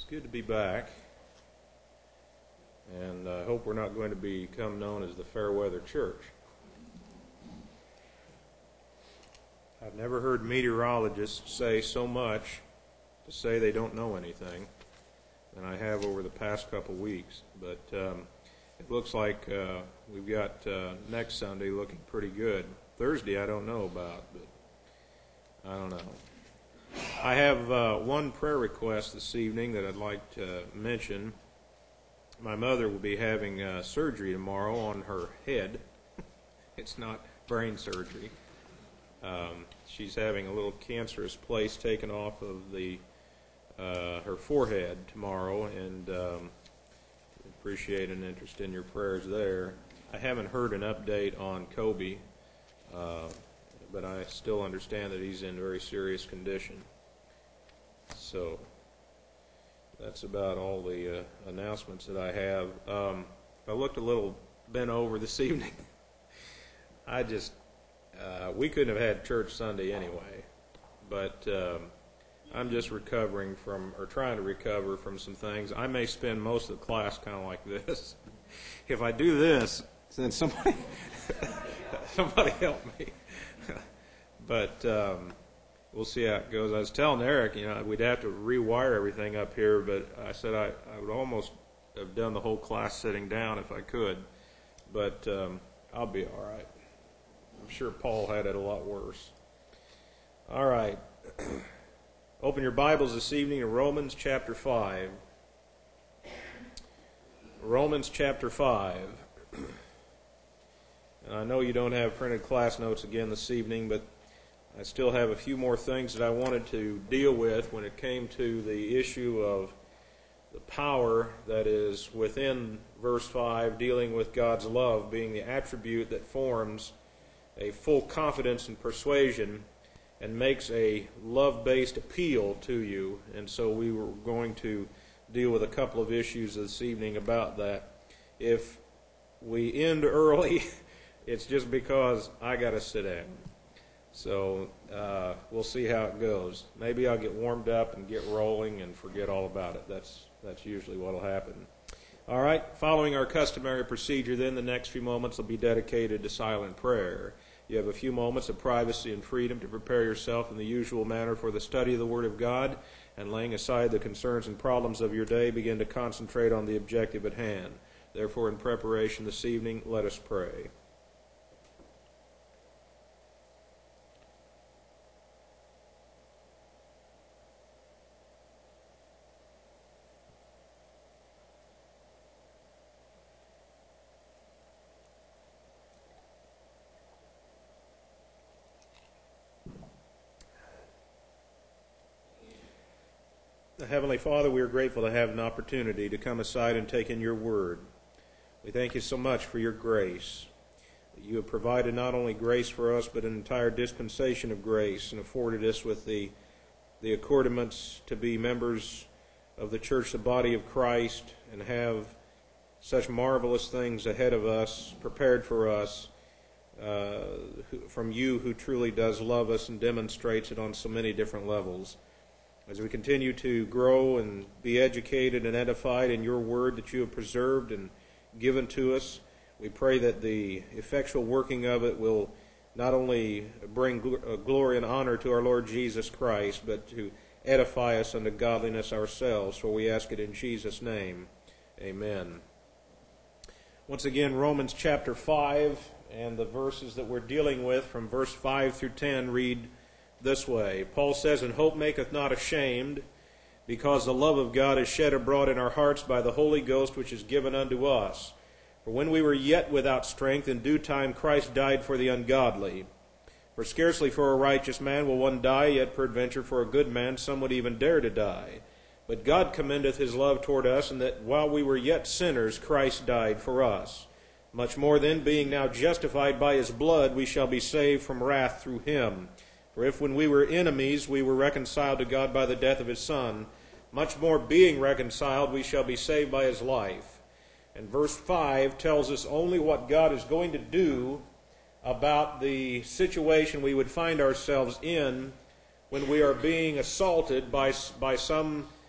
good to be back, and I hope we're not going to become known as the Fairweather Church. I've never heard meteorologists say so much to say they don't know anything than I have over the past couple weeks, but it looks like we've got next Sunday looking pretty good. Thursday I don't know about, but I don't know. I have one prayer request this evening that I'd like to mention. My mother will be having surgery tomorrow on her head. It's not brain surgery. She's having a little cancerous place taken off of her forehead tomorrow, and appreciate an interest in your prayers there. I haven't heard an update on Kobe, but I still understand that he's in very serious condition. So that's about all the announcements that I have. I looked a little bent over this evening. We couldn't have had church Sunday anyway, but I'm just trying to recover from some things. I may spend most of the class kind of like this. If I do this, then somebody help me. But we'll see how it goes. I was telling Eric, we'd have to rewire everything up here, but I said I would almost have done the whole class sitting down if I could. But I'll be all right. I'm sure Paul had it a lot worse. All right. Open your Bibles this evening to Romans chapter 5. Romans chapter 5. And I know you don't have printed class notes again this evening, but I still have a few more things that I wanted to deal with when it came to the issue of the power that is within verse 5, dealing with God's love being the attribute that forms a full confidence and persuasion and makes a love-based appeal to you. And so we were going to deal with a couple of issues this evening about that. If we end early, it's just because I got to sit down. So we'll see how it goes. Maybe I'll get warmed up and get rolling and forget all about it. That's usually what will happen. All right, following our customary procedure, then the next few moments will be dedicated to silent prayer. You have a few moments of privacy and freedom to prepare yourself in the usual manner for the study of the Word of God, and laying aside the concerns and problems of your day, begin to concentrate on the objective at hand. Therefore, in preparation this evening, let us pray. Heavenly Father, we are grateful to have an opportunity to come aside and take in your word. We thank you so much for your grace. You have provided not only grace for us, but an entire dispensation of grace, and afforded us with the accordaments to be members of the church, the body of Christ, and have such marvelous things ahead of us, prepared for us, from you who truly does love us and demonstrates it on so many different levels. As we continue to grow and be educated and edified in your word that you have preserved and given to us, we pray that the effectual working of it will not only bring glory and honor to our Lord Jesus Christ, but to edify us unto godliness ourselves. For we ask it in Jesus' name. Amen. Once again, Romans chapter 5, and the verses that we're dealing with from verse 5 through 10 read this way. Paul says, "And hope maketh not ashamed, because the love of God is shed abroad in our hearts by the Holy Ghost, which is given unto us. For when we were yet without strength, in due time Christ died for the ungodly. For scarcely for a righteous man will one die, yet peradventure for a good man some would even dare to die. But God commendeth his love toward us, and that while we were yet sinners, Christ died for us. Much more then, being now justified by his blood, we shall be saved from wrath through him. For if when we were enemies we were reconciled to God by the death of his Son, much more being reconciled we shall be saved by his life." And verse 5 tells us only what God is going to do about the situation we would find ourselves in when we are being assaulted by some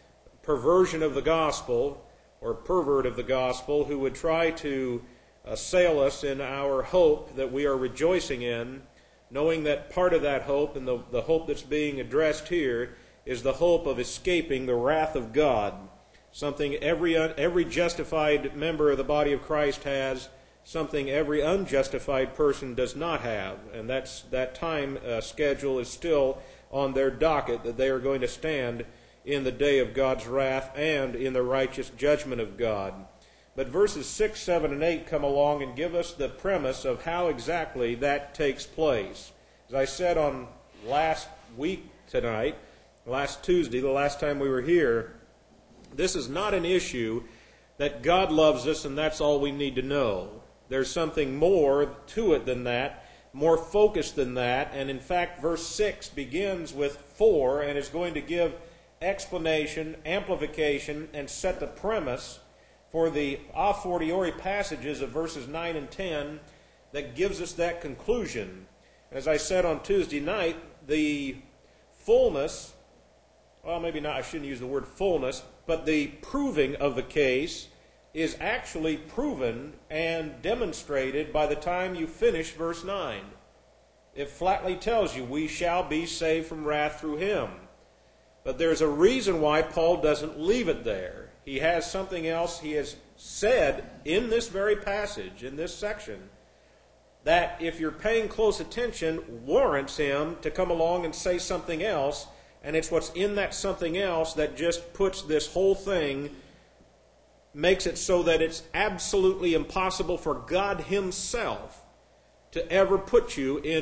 perversion of the gospel or pervert of the gospel who would try to assail us in our hope that we are rejoicing in, knowing that part of that hope, and the hope that's being addressed here, is the hope of escaping the wrath of God, something every justified member of the body of Christ has, something every unjustified person does not have. And that time schedule is still on their docket, that they are going to stand in the day of God's wrath and in the righteous judgment of God. But verses 6, 7, and 8 come along and give us the premise of how exactly that takes place. As I said on last week tonight, last Tuesday, the last time we were here, this is not an issue that God loves us and that's all we need to know. There's something more to it than that, more focused than that, and in fact verse 6 begins with for and is going to give explanation, amplification, and set the premise for the a fortiori passages of verses 9 and 10 that gives us that conclusion. As I said on Tuesday night, the fullness, well, maybe not, I shouldn't use the word fullness, but the proving of the case is actually proven and demonstrated by the time you finish verse 9. It flatly tells you, we shall be saved from wrath through him. But there's a reason why Paul doesn't leave it there. He has something else he has said in this very passage, in this section, that if you're paying close attention, warrants him to come along and say something else, and it's what's in that something else that just puts this whole thing, makes it so that it's absolutely impossible for God himself to ever put you in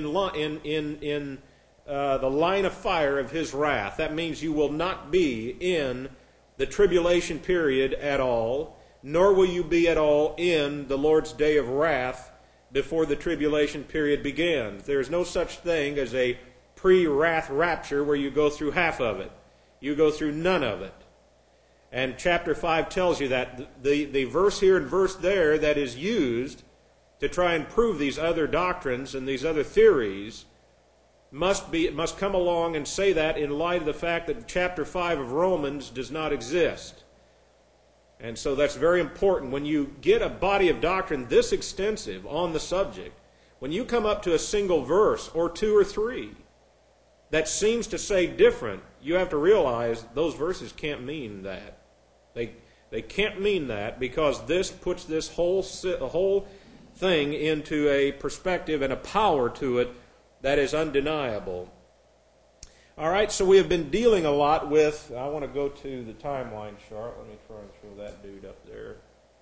the line of fire of his wrath. That means you will not be in the tribulation period at all, nor will you be at all in the Lord's day of wrath before the tribulation period begins. There is no such thing as a pre-wrath rapture where you go through half of it. You go through none of it. And chapter 5 tells you that. The verse here and verse there that is used to try and prove these other doctrines and these other theories must come along and say that in light of the fact that chapter 5 of Romans does not exist. And so that's very important. When you get a body of doctrine this extensive on the subject, when you come up to a single verse or two or three that seems to say different, you have to realize those verses can't mean that. They can't mean that, because this puts this whole thing into a perspective and a power to it that is undeniable. All right, so we have been dealing a lot with, I want to go to the timeline chart. Let me try and show that dude up there.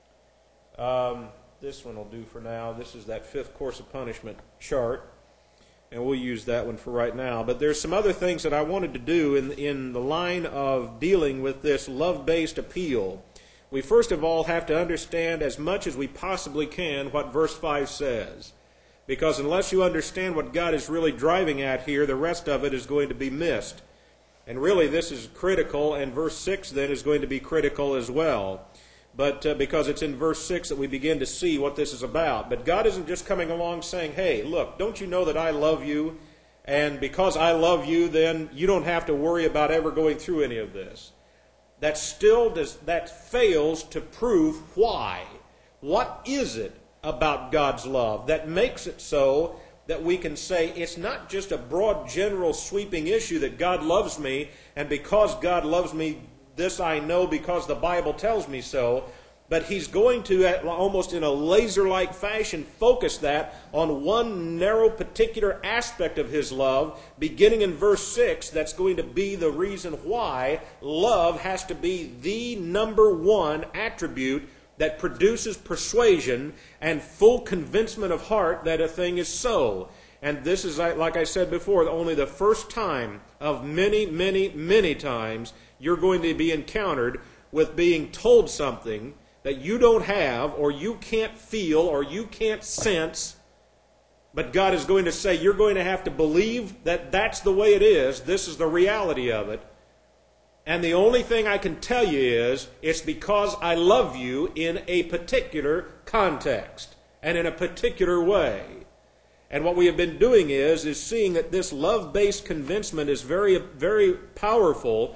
This one will do for now. This is that fifth course of punishment chart, and we'll use that one for right now. But there's some other things that I wanted to do in the line of dealing with this love-based appeal. We first of all have to understand as much as we possibly can what verse 5 says. Because unless you understand what God is really driving at here, the rest of it is going to be missed. And really this is critical, and verse 6 then is going to be critical as well. But because it's in verse 6 that we begin to see what this is about. But God isn't just coming along saying, hey, look, don't you know that I love you? And because I love you, then you don't have to worry about ever going through any of this. That fails to prove why. What is it about God's love that makes it so that we can say it's not just a broad, general, sweeping issue that God loves me, and because God loves me, this I know because the Bible tells me so, but he's going to, almost in a laser-like fashion, focus that on one narrow particular aspect of his love, beginning in verse 6, that's going to be the reason why love has to be the number one attribute that produces persuasion and full convincement of heart that a thing is so. And this is, like I said before, only the first time of many, many, many times you're going to be encountered with being told something that you don't have, or you can't feel, or you can't sense, but God is going to say you're going to have to believe that that's the way it is, this is the reality of it. And the only thing I can tell you is, it's because I love you in a particular context and in a particular way. And what we have been doing is seeing that this love-based convincement is very, very powerful,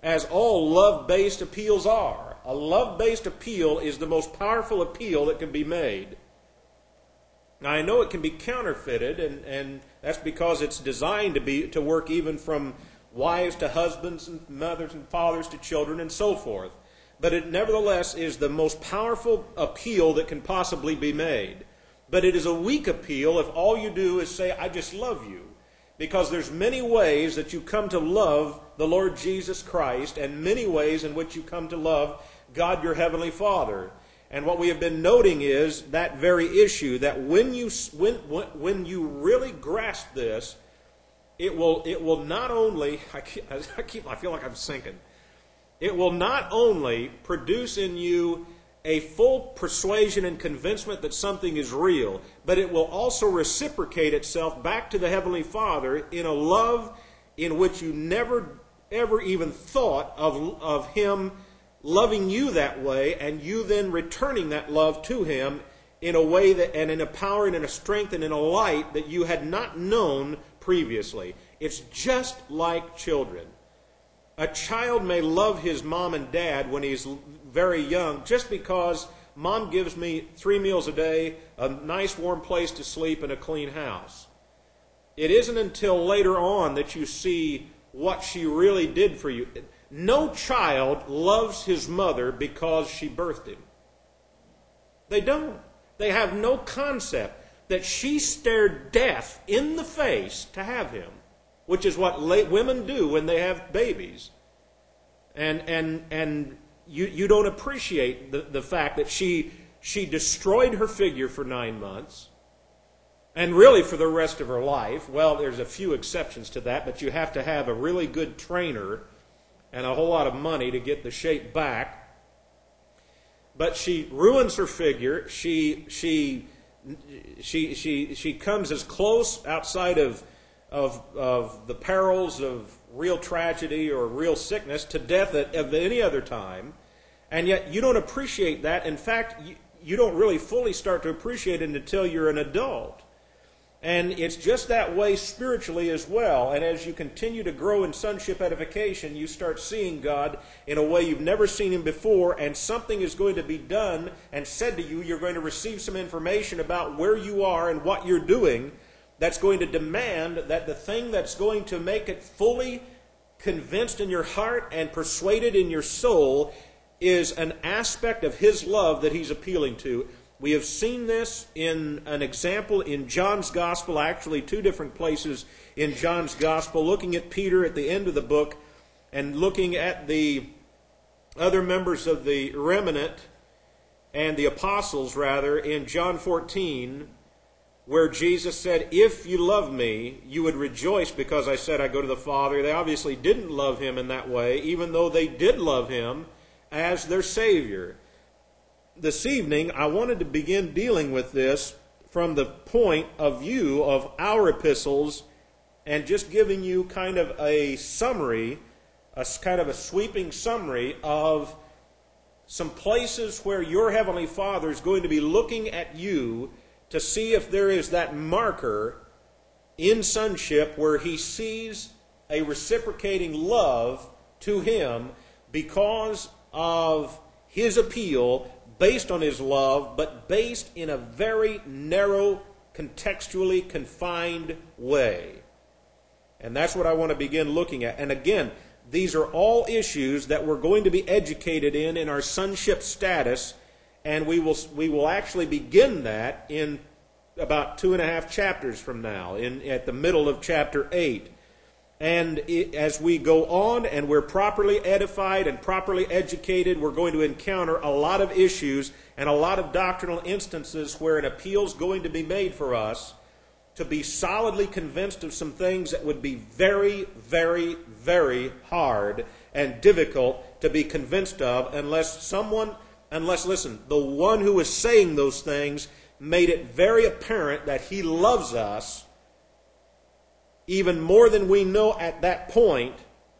as all love-based appeals are. A love-based appeal is the most powerful appeal that can be made. Now, I know it can be counterfeited, and that's because it's designed to work even from wives to husbands and mothers and fathers to children and so forth. But it nevertheless is the most powerful appeal that can possibly be made. But it is a weak appeal if all you do is say, I just love you. Because there's many ways that you come to love the Lord Jesus Christ, and many ways in which you come to love God your Heavenly Father. And what we have been noting is that very issue, that when you really grasp this, it will not only, I feel like I'm sinking. It will not only produce in you a full persuasion and convincement that something is real, but it will also reciprocate itself back to the Heavenly Father in a love in which you never, ever even thought of Him loving you that way, and you then returning that love to Him in a way that, and in a power and in a strength and in a light that you had not known previously. It's just like children. A child may love his mom and dad when he's very young just because mom gives me 3 meals a day, a nice warm place to sleep, and a clean house. It isn't until later on that you see what she really did for you. No child loves his mother because she birthed him. They don't. They have no concept that she stared death in the face to have him, which is what women do when they have babies. And you don't appreciate the fact that she destroyed her figure for 9 months, and really for the rest of her life. Well, there's a few exceptions to that, but you have to have a really good trainer and a whole lot of money to get the shape back. But she ruins her figure. She comes as close outside of the perils of real tragedy or real sickness to death at any other time. And yet you don't appreciate that. In fact, you don't really fully start to appreciate it until you're an adult. And it's just that way spiritually as well. And as you continue to grow in sonship edification, you start seeing God in a way you've never seen Him before, and something is going to be done and said to you. You're going to receive some information about where you are and what you're doing that's going to demand that the thing that's going to make it fully convinced in your heart and persuaded in your soul is an aspect of His love that He's appealing to. We have seen this in an example in John's Gospel, actually 2 different places in John's Gospel, looking at Peter at the end of the book and looking at the other members of the remnant and the apostles, rather, in John 14, where Jesus said, if you love me, you would rejoice because I said I go to the Father. They obviously didn't love Him in that way, even though they did love Him as their Savior. This evening, I wanted to begin dealing with this from the point of view of our epistles and just giving you kind of a summary, kind of a sweeping summary of some places where your Heavenly Father is going to be looking at you to see if there is that marker in sonship where He sees a reciprocating love to Him because of His appeal, based on His love, but based in a very narrow, contextually confined way. And that's what I want to begin looking at. And again, these are all issues that we're going to be educated in our sonship status, and we will actually begin that in about 2.5 chapters from now, at the middle of chapter 8. And as we go on and we're properly edified and properly educated, we're going to encounter a lot of issues and a lot of doctrinal instances where an appeal is going to be made for us to be solidly convinced of some things that would be very, very, very hard and difficult to be convinced of unless, listen, the one who is saying those things made it very apparent that He loves us even more than we know at that point,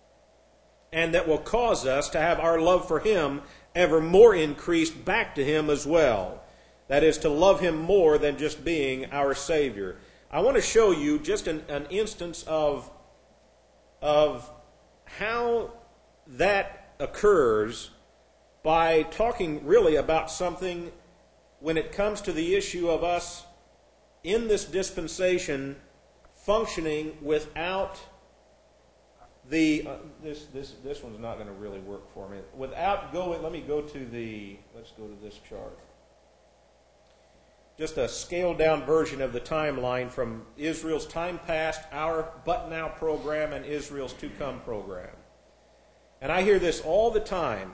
and that will cause us to have our love for Him ever more increased back to Him as well. That is, to love Him more than just being our Savior. I want to show you just an instance of how that occurs by talking really about something when it comes to the issue of us in this dispensation functioning without the this one's not going to really work for me. Let's go to this chart. Just a scaled down version of the timeline from Israel's time past, our but now program, and Israel's to come program. And I hear this all the time.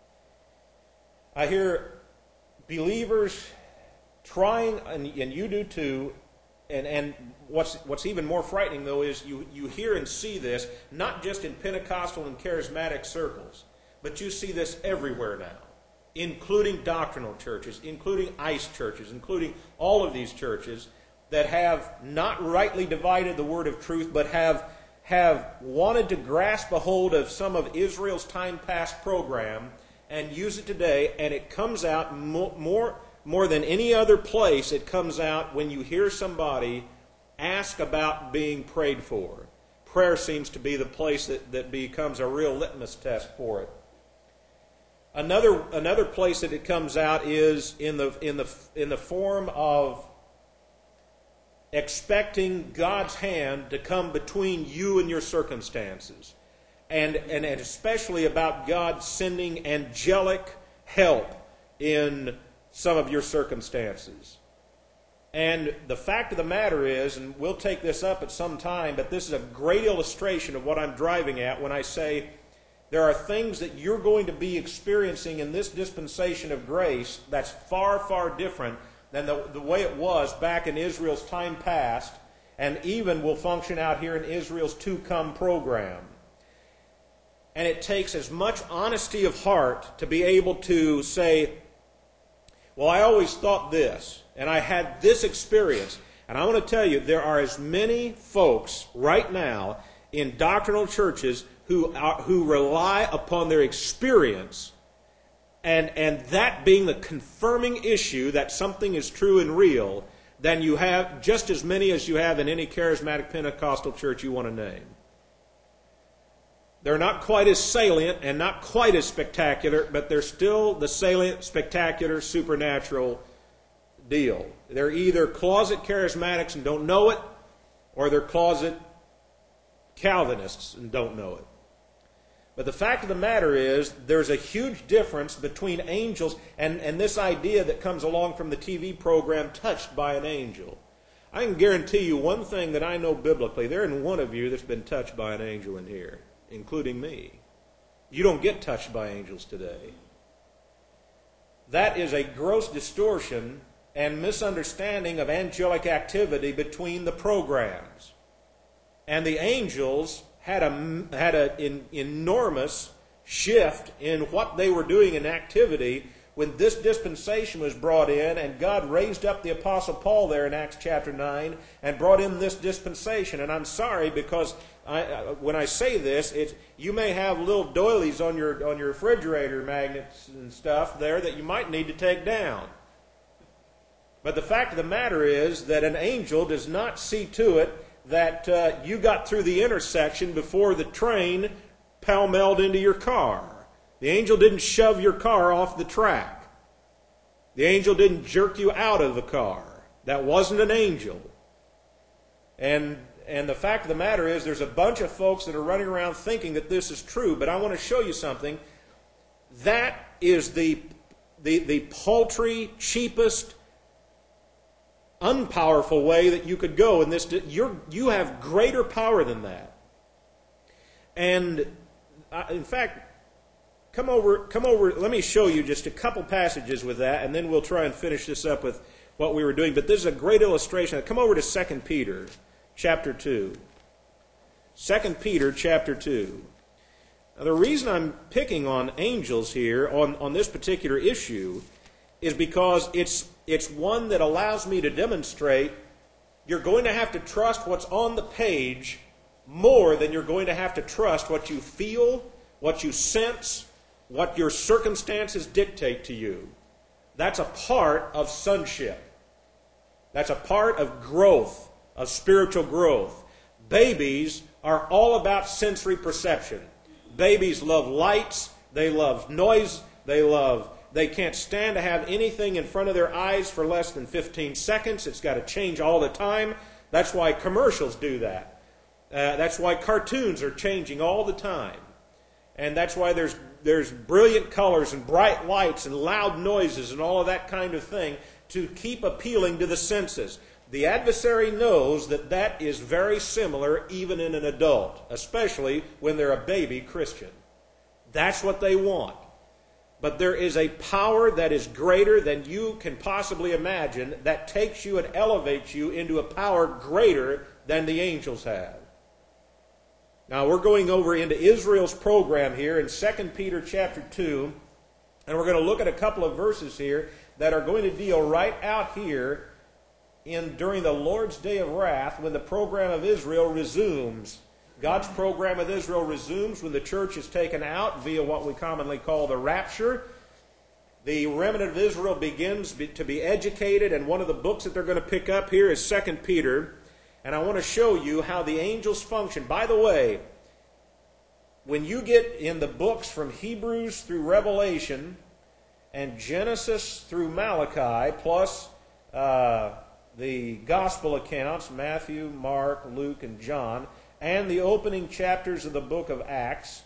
I hear believers trying, and you do too, and what's even more frightening, though, is you hear and see this, not just in Pentecostal and charismatic circles, but you see this everywhere now, including doctrinal churches, including ICE churches, including all of these churches that have not rightly divided the word of truth, but have wanted to grasp a hold of some of Israel's time past program and use it today, and it comes out more than any other place. It comes out when you hear somebody ask about being prayed for. Prayer seems to be the place that becomes a real litmus test for it. Another place that it comes out is in the form of expecting God's hand to come between you and your circumstances. And especially about God sending angelic help in some of your circumstances. And the fact of the matter is, and we'll take this up at some time, but this is a great illustration of what I'm driving at when I say there are things that you're going to be experiencing in this dispensation of grace that's far, far different than the way it was back in Israel's time past, and even will function out here in Israel's to-come program. And it takes as much honesty of heart to be able to say, well, I always thought this, and I had this experience. And I want to tell you, there are as many folks right now in doctrinal churches who rely upon their experience, and that being the confirming issue that something is true and real, than you have just as many as you have in any charismatic Pentecostal church you want to name. They're not quite as salient and not quite as spectacular, but they're still the salient, spectacular, supernatural deal. They're either closet charismatics and don't know it, or they're closet Calvinists and don't know it. But the fact of the matter is, there's a huge difference between angels and this idea that comes along from the TV program, Touched by an Angel. I can guarantee you one thing that I know biblically. There isn't one of you that's been touched by an angel in here, including me. You don't get touched by angels today. That is a gross distortion and misunderstanding of angelic activity between the programs. And the angels had an enormous shift in what they were doing in activity when this dispensation was brought in, and God raised up the Apostle Paul there in Acts chapter 9 and brought in this dispensation. And I'm sorry, because when I say this, you may have little doilies on your refrigerator magnets and stuff there that you might need to take down. But the fact of the matter is that an angel does not see to it that you got through the intersection before the train pell-melled into your car. The angel didn't shove your car off the track. The angel didn't jerk you out of the car. That wasn't an angel. And the fact of the matter is, there's a bunch of folks that are running around thinking that this is true, but I want to show you something. That is the paltry, cheapest, unpowerful way that you could go in this. You have greater power than that. And in fact, come over. Let me show you just a couple passages with that, and then we'll try and finish this up with what we were doing. But this is a great illustration. Come over to 2 Peter chapter 2. 2 Peter chapter 2. Now, the reason I'm picking on angels here on this particular issue is because it's one that allows me to demonstrate you're going to have to trust what's on the page more than you're going to have to trust what you feel, what you sense, what your circumstances dictate to you. That's a part of sonship. That's a part of growth, of spiritual growth. Babies are all about sensory perception. Babies love lights. They love noise. They can't stand to have anything in front of their eyes for less than 15 seconds. It's got to change all the time. That's why commercials do that. That's why cartoons are changing all the time. And that's why there's brilliant colors and bright lights and loud noises and all of that kind of thing to keep appealing to the senses. The adversary knows that that is very similar even in an adult, especially when they're a baby Christian. That's what they want. But there is a power that is greater than you can possibly imagine that takes you and elevates you into a power greater than the angels have. Now we're going over into Israel's program here in 2 Peter chapter 2, and we're going to look at a couple of verses here that are going to deal right out here during the Lord's day of wrath when the program of Israel resumes. God's program with Israel resumes when the church is taken out via what we commonly call the rapture. The remnant of Israel begins to be educated, and one of the books that they're going to pick up here is 2 Peter. And I want to show you how the angels function. By the way, when you get in the books from Hebrews through Revelation and Genesis through Malachi, plus the gospel accounts, Matthew, Mark, Luke, and John, and the opening chapters of the book of Acts,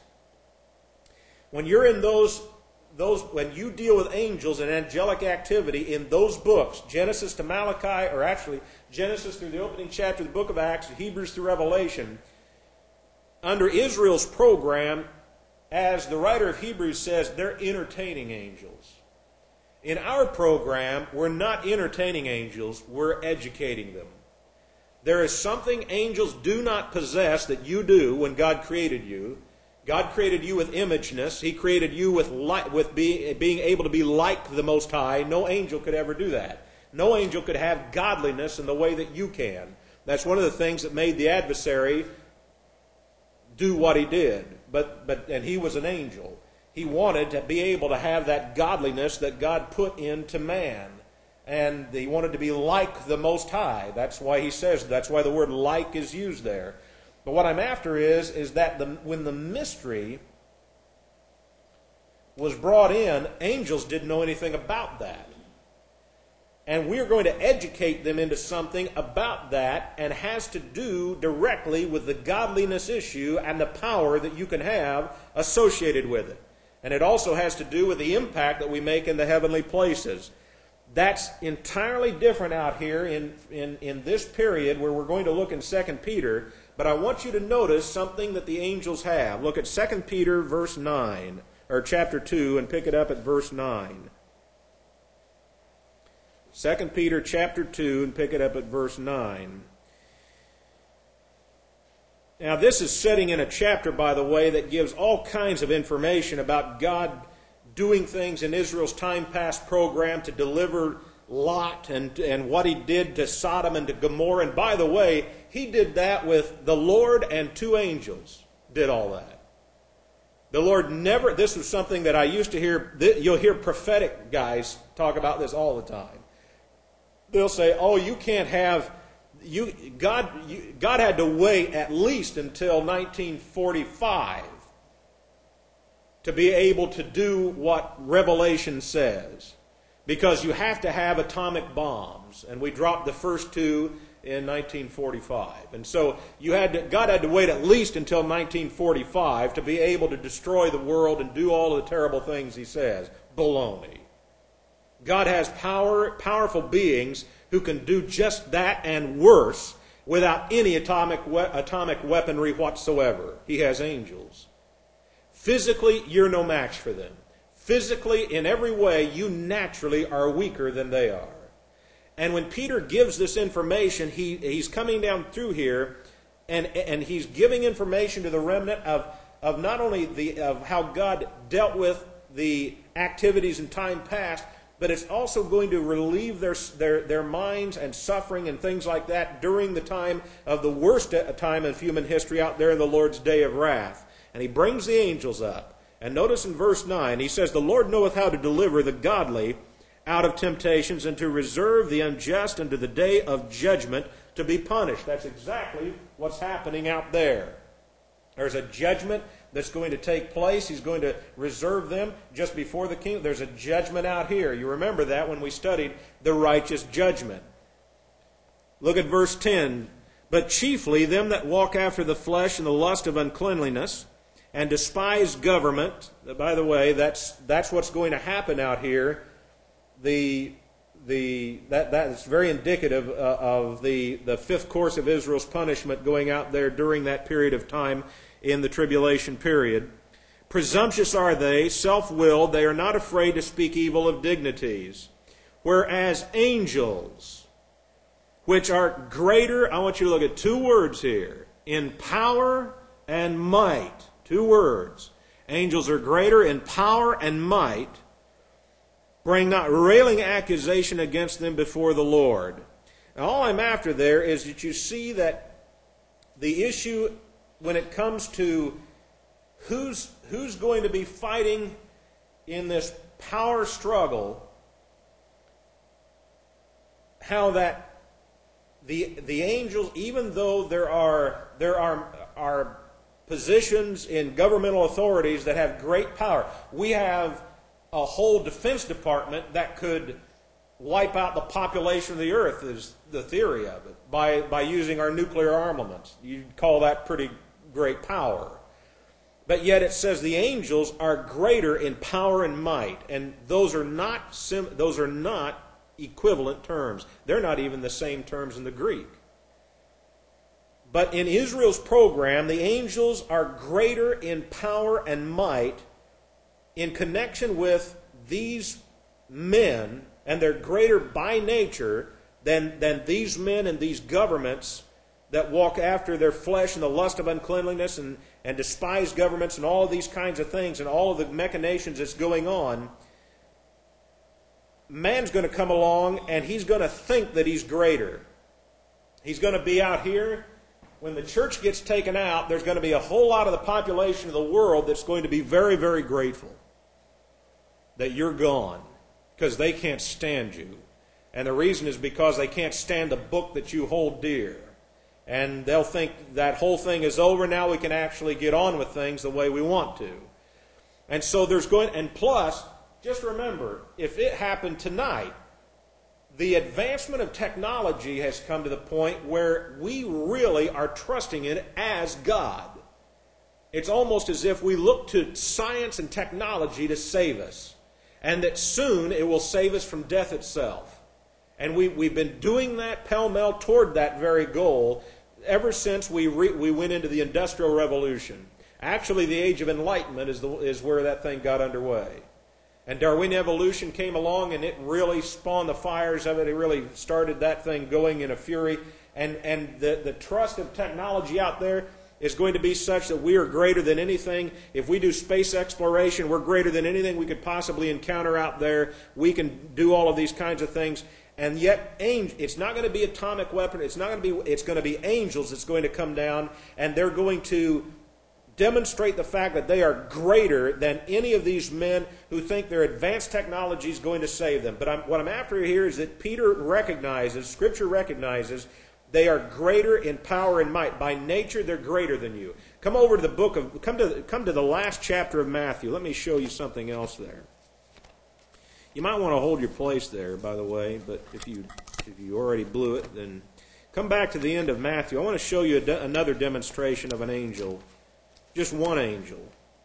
when you're in when you deal with angels and angelic activity in those books, Genesis to Malachi, or actually Genesis through the opening chapter of the book of Acts, Hebrews through Revelation, under Israel's program, as the writer of Hebrews says, they're entertaining angels. In our program, we're not entertaining angels, we're educating them. There is something angels do not possess that you do when God created you. God created you with imageness. He created you with being able to be like the Most High. No angel could ever do that. No angel could have godliness in the way that you can. That's one of the things that made the adversary do what he did. And he was an angel. He wanted to be able to have that godliness that God put into man. And he wanted to be like the Most High. That's why he says, that's why the word like is used there. But what I'm after is that when the mystery was brought in, angels didn't know anything about that. And we're going to educate them into something about that, and has to do directly with the godliness issue and the power that you can have associated with it. And it also has to do with the impact that we make in the heavenly places. That's entirely different out here in this period where we're going to look in 2 Peter. But I want you to notice something that the angels have. Look at 2 Peter verse 9, or chapter 2, and pick it up at verse 9. 2 Peter chapter 2, and pick it up at verse 9. Now this is setting in a chapter, by the way, that gives all kinds of information about God doing things in Israel's time past program to deliver Lot and what he did to Sodom and to Gomorrah. And by the way, he did that with the Lord and two angels did all that. The Lord never, this was something that I used to hear, you'll hear prophetic guys talk about this all the time. They'll say, oh, you can't have, God had to wait at least until 1945 to be able to do what Revelation says. Because you have to have atomic bombs. And we dropped the first two in 1945. And so God had to wait at least until 1945 to be able to destroy the world and do all the terrible things he says. Baloney. God has powerful beings who can do just that and worse without any atomic weaponry whatsoever. He has angels. Physically, you're no match for them. Physically, in every way, you naturally are weaker than they are. And when Peter gives this information, he's coming down through here, and he's giving information to the remnant of not only of how God dealt with the activities in time past, but it's also going to relieve their minds and suffering and things like that during the time of the worst time of human history out there in the Lord's day of wrath. And he brings the angels up. And notice in verse 9, he says, the Lord knoweth how to deliver the godly out of temptations, and to reserve the unjust unto the day of judgment to be punished. That's exactly what's happening out there. There's a judgment that's going to take place. He's going to reserve them just before the kingdom. There's a judgment out here. You remember that when we studied the righteous judgment. Look at verse 10. But chiefly them that walk after the flesh and the lust of uncleanliness and despise government. By the way, that's what's going to happen out here. That's very indicative of the fifth course of Israel's punishment going out there during that period of time in the tribulation period. Presumptuous are they, self-willed, they are not afraid to speak evil of dignities. Whereas angels, which are greater, I want you to look at two words here, in power and might. Two words. Angels are greater in power and might. Bring not railing accusation against them before the Lord. Now, all I'm after there is that you see that the issue when it comes to who's going to be fighting in this power struggle, how that the angels, even though there are positions in governmental authorities that have great power, we have a whole defense department that could wipe out the population of the earth, is the theory of it, by using our nuclear armaments. You'd call that pretty great power. But yet it says the angels are greater in power and might, and those are not equivalent terms. They're not even the same terms in the Greek. But in Israel's program, the angels are greater in power and might in connection with these men, and they're greater by nature than these men and these governments that walk after their flesh and the lust of uncleanliness and despise governments and all of these kinds of things and all of the machinations that's going on. Man's going to come along and he's going to think that he's greater. He's going to be out here. When the church gets taken out, there's going to be a whole lot of the population of the world that's going to be very, very grateful that you're gone, because they can't stand you. And the reason is because they can't stand the book that you hold dear. And they'll think that whole thing is over, now we can actually get on with things the way we want to. And so and plus, just remember, if it happened tonight, the advancement of technology has come to the point where we really are trusting it as God. It's almost as if we look to science and technology to save us, and that soon it will save us from death itself. And we've been doing that pell-mell toward that very goal ever since we went into the Industrial Revolution. Actually, the Age of Enlightenment is where that thing got underway. And Darwinian evolution came along, and it really spawned the fires of it. It really started that thing going in a fury. And the trust of technology out there is going to be such that we are greater than anything. If we do space exploration, we're greater than anything we could possibly encounter out there. We can do all of these kinds of things. And yet, it's not going to be atomic weapon. It's going to be angels that's going to come down, and they're going to demonstrate the fact that they are greater than any of these men who think their advanced technology is going to save them. But what I'm after here is that Peter recognizes, Scripture recognizes, they are greater in power and might. By nature, they're greater than you. Come over to the book of, come to the last chapter of Matthew. Let me show you something else there. You might want to hold your place there, by the way, but if you already blew it, then come back to the end of Matthew. I want to show you another demonstration of an angel. Just one angel.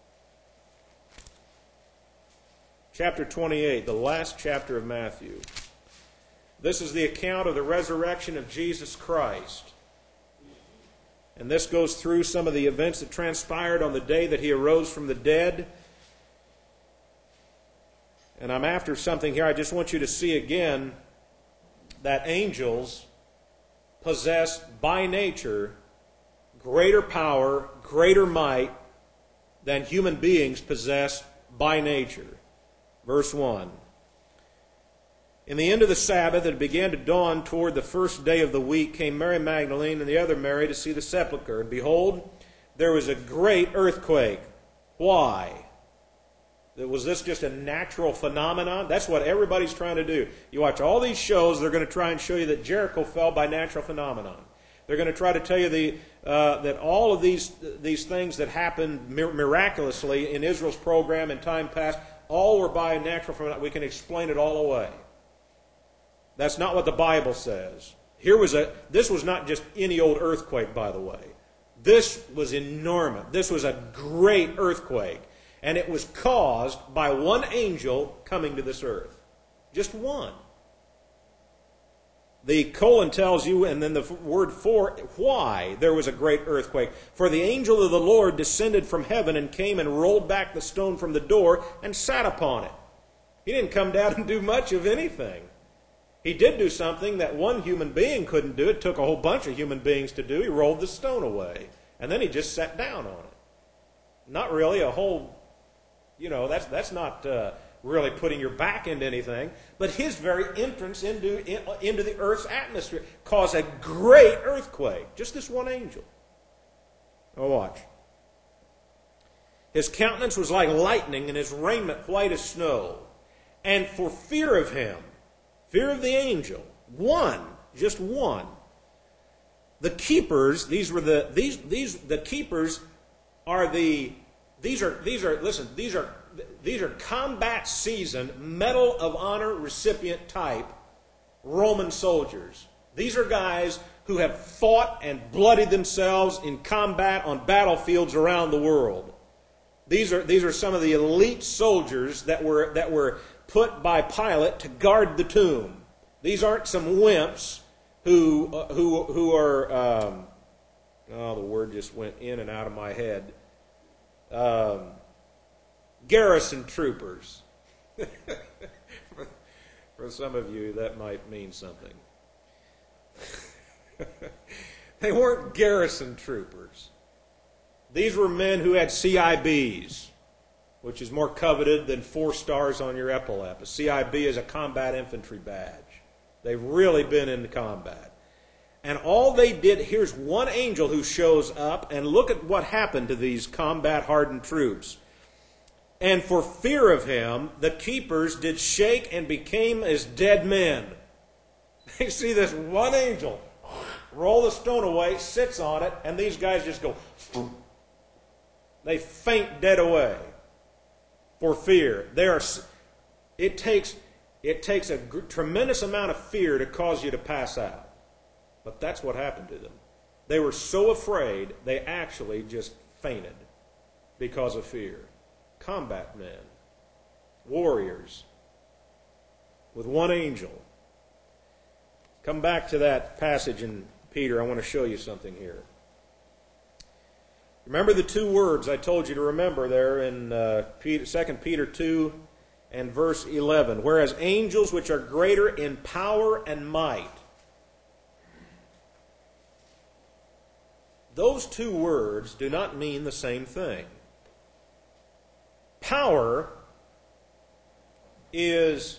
Chapter 28, the last chapter of Matthew. This is the account of the resurrection of Jesus Christ. And this goes through some of the events that transpired on the day that he arose from the dead. And I'm after something here. I just want you to see again that angels possess by nature greater power, greater might than human beings possess by nature. Verse 1. In the end of the Sabbath, it began to dawn toward the first day of the week, came Mary Magdalene and the other Mary to see the sepulchre. And behold, there was a great earthquake. Why? Was this just a natural phenomenon? That's what everybody's trying to do. You watch all these shows, they're going to try and show you that Jericho fell by natural phenomenon. They're going to try to tell you that all of these things that happened miraculously in Israel's program in time past, all were by natural phenomena. We can explain it all away. That's not what the Bible says. This was not just any old earthquake, by the way. This was enormous. This was a great earthquake. And it was caused by one angel coming to this earth. Just one. The colon tells you, and then the word for, why there was a great earthquake. For the angel of the Lord descended from heaven and came and rolled back the stone from the door and sat upon it. He didn't come down and do much of anything. He did do something that one human being couldn't do. It took a whole bunch of human beings to do. He rolled the stone away. And then he just sat down on it. Not really a whole, that's not really putting your back into anything. But his very entrance into the earth's atmosphere caused a great earthquake. Just this one angel. Oh, watch. His countenance was like lightning and his raiment white as snow. And for fear of him, fear of the angel, just one. The keepers, these are combat seasoned, Medal of Honor recipient type Roman soldiers. These are guys who have fought and bloodied themselves in combat on battlefields around the world. These are some of the elite soldiers that were put by Pilate to guard the tomb. These aren't some wimps who are the word just went in and out of my head. Garrison troopers. For some of you, that might mean something. They weren't garrison troopers. These were men who had CIBs, which is more coveted than 4 stars on your epaulette. A CIB is a combat infantry badge. They've really been in combat. And all they did, here's one angel who shows up, and look at what happened to these combat-hardened troops. And for fear of him, the keepers did shake and became as dead men. They see this one angel roll the stone away, sits on it, and these guys just go, they faint dead away for fear. It takes a tremendous amount of fear to cause you to pass out. But that's what happened to them. They were so afraid, they actually just fainted because of fear. Combat men, warriors, with one angel. Come back to that passage in Peter. I want to show you something here. Remember the 2 words I told you to remember there in 2 Peter 2 and verse 11. Whereas angels which are greater in power and might. Those 2 words do not mean the same thing. Power is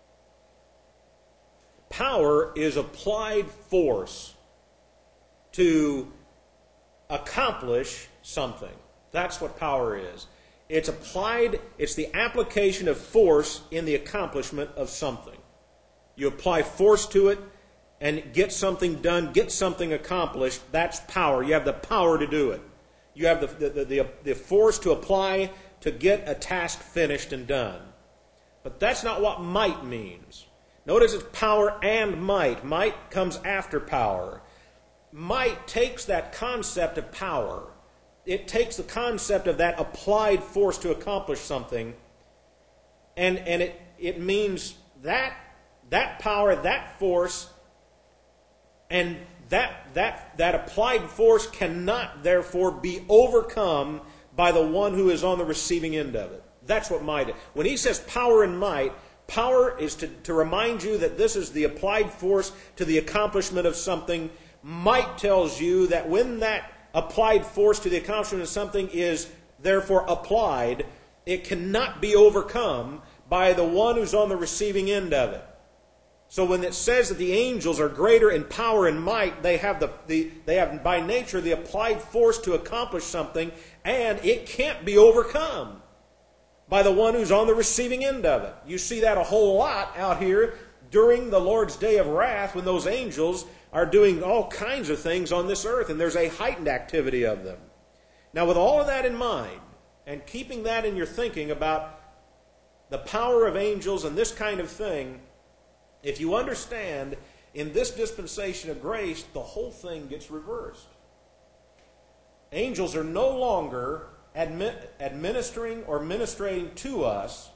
applied force to accomplish something. That's what power is. It's the application of force in the accomplishment of something. You apply force to it and get something done, get something accomplished. That's power. You have the power to do it. You have the force to apply to get a task finished and done. But that's not what might means. Notice it's power and might. Might comes after power. Might takes that concept of power. It takes the concept of that applied force to accomplish something, and it means that power, that force, and that applied force cannot therefore be overcome by the one who is on the receiving end of it. That's what might is. When he says power and might, power is to remind you that this is the applied force to the accomplishment of something. Might tells you that when that applied force to the accomplishment of something is therefore applied, it cannot be overcome by the one who's on the receiving end of it. So when it says that the angels are greater in power and might, they have by nature the applied force to accomplish something, and it can't be overcome by the one who's on the receiving end of it. You see that a whole lot out here during the Lord's day of wrath when those angels are doing all kinds of things on this earth, and there's a heightened activity of them. Now, with all of that in mind, and keeping that in your thinking about the power of angels and this kind of thing, if you understand, in this dispensation of grace, the whole thing gets reversed. Angels are no longer administering or ministrating to us.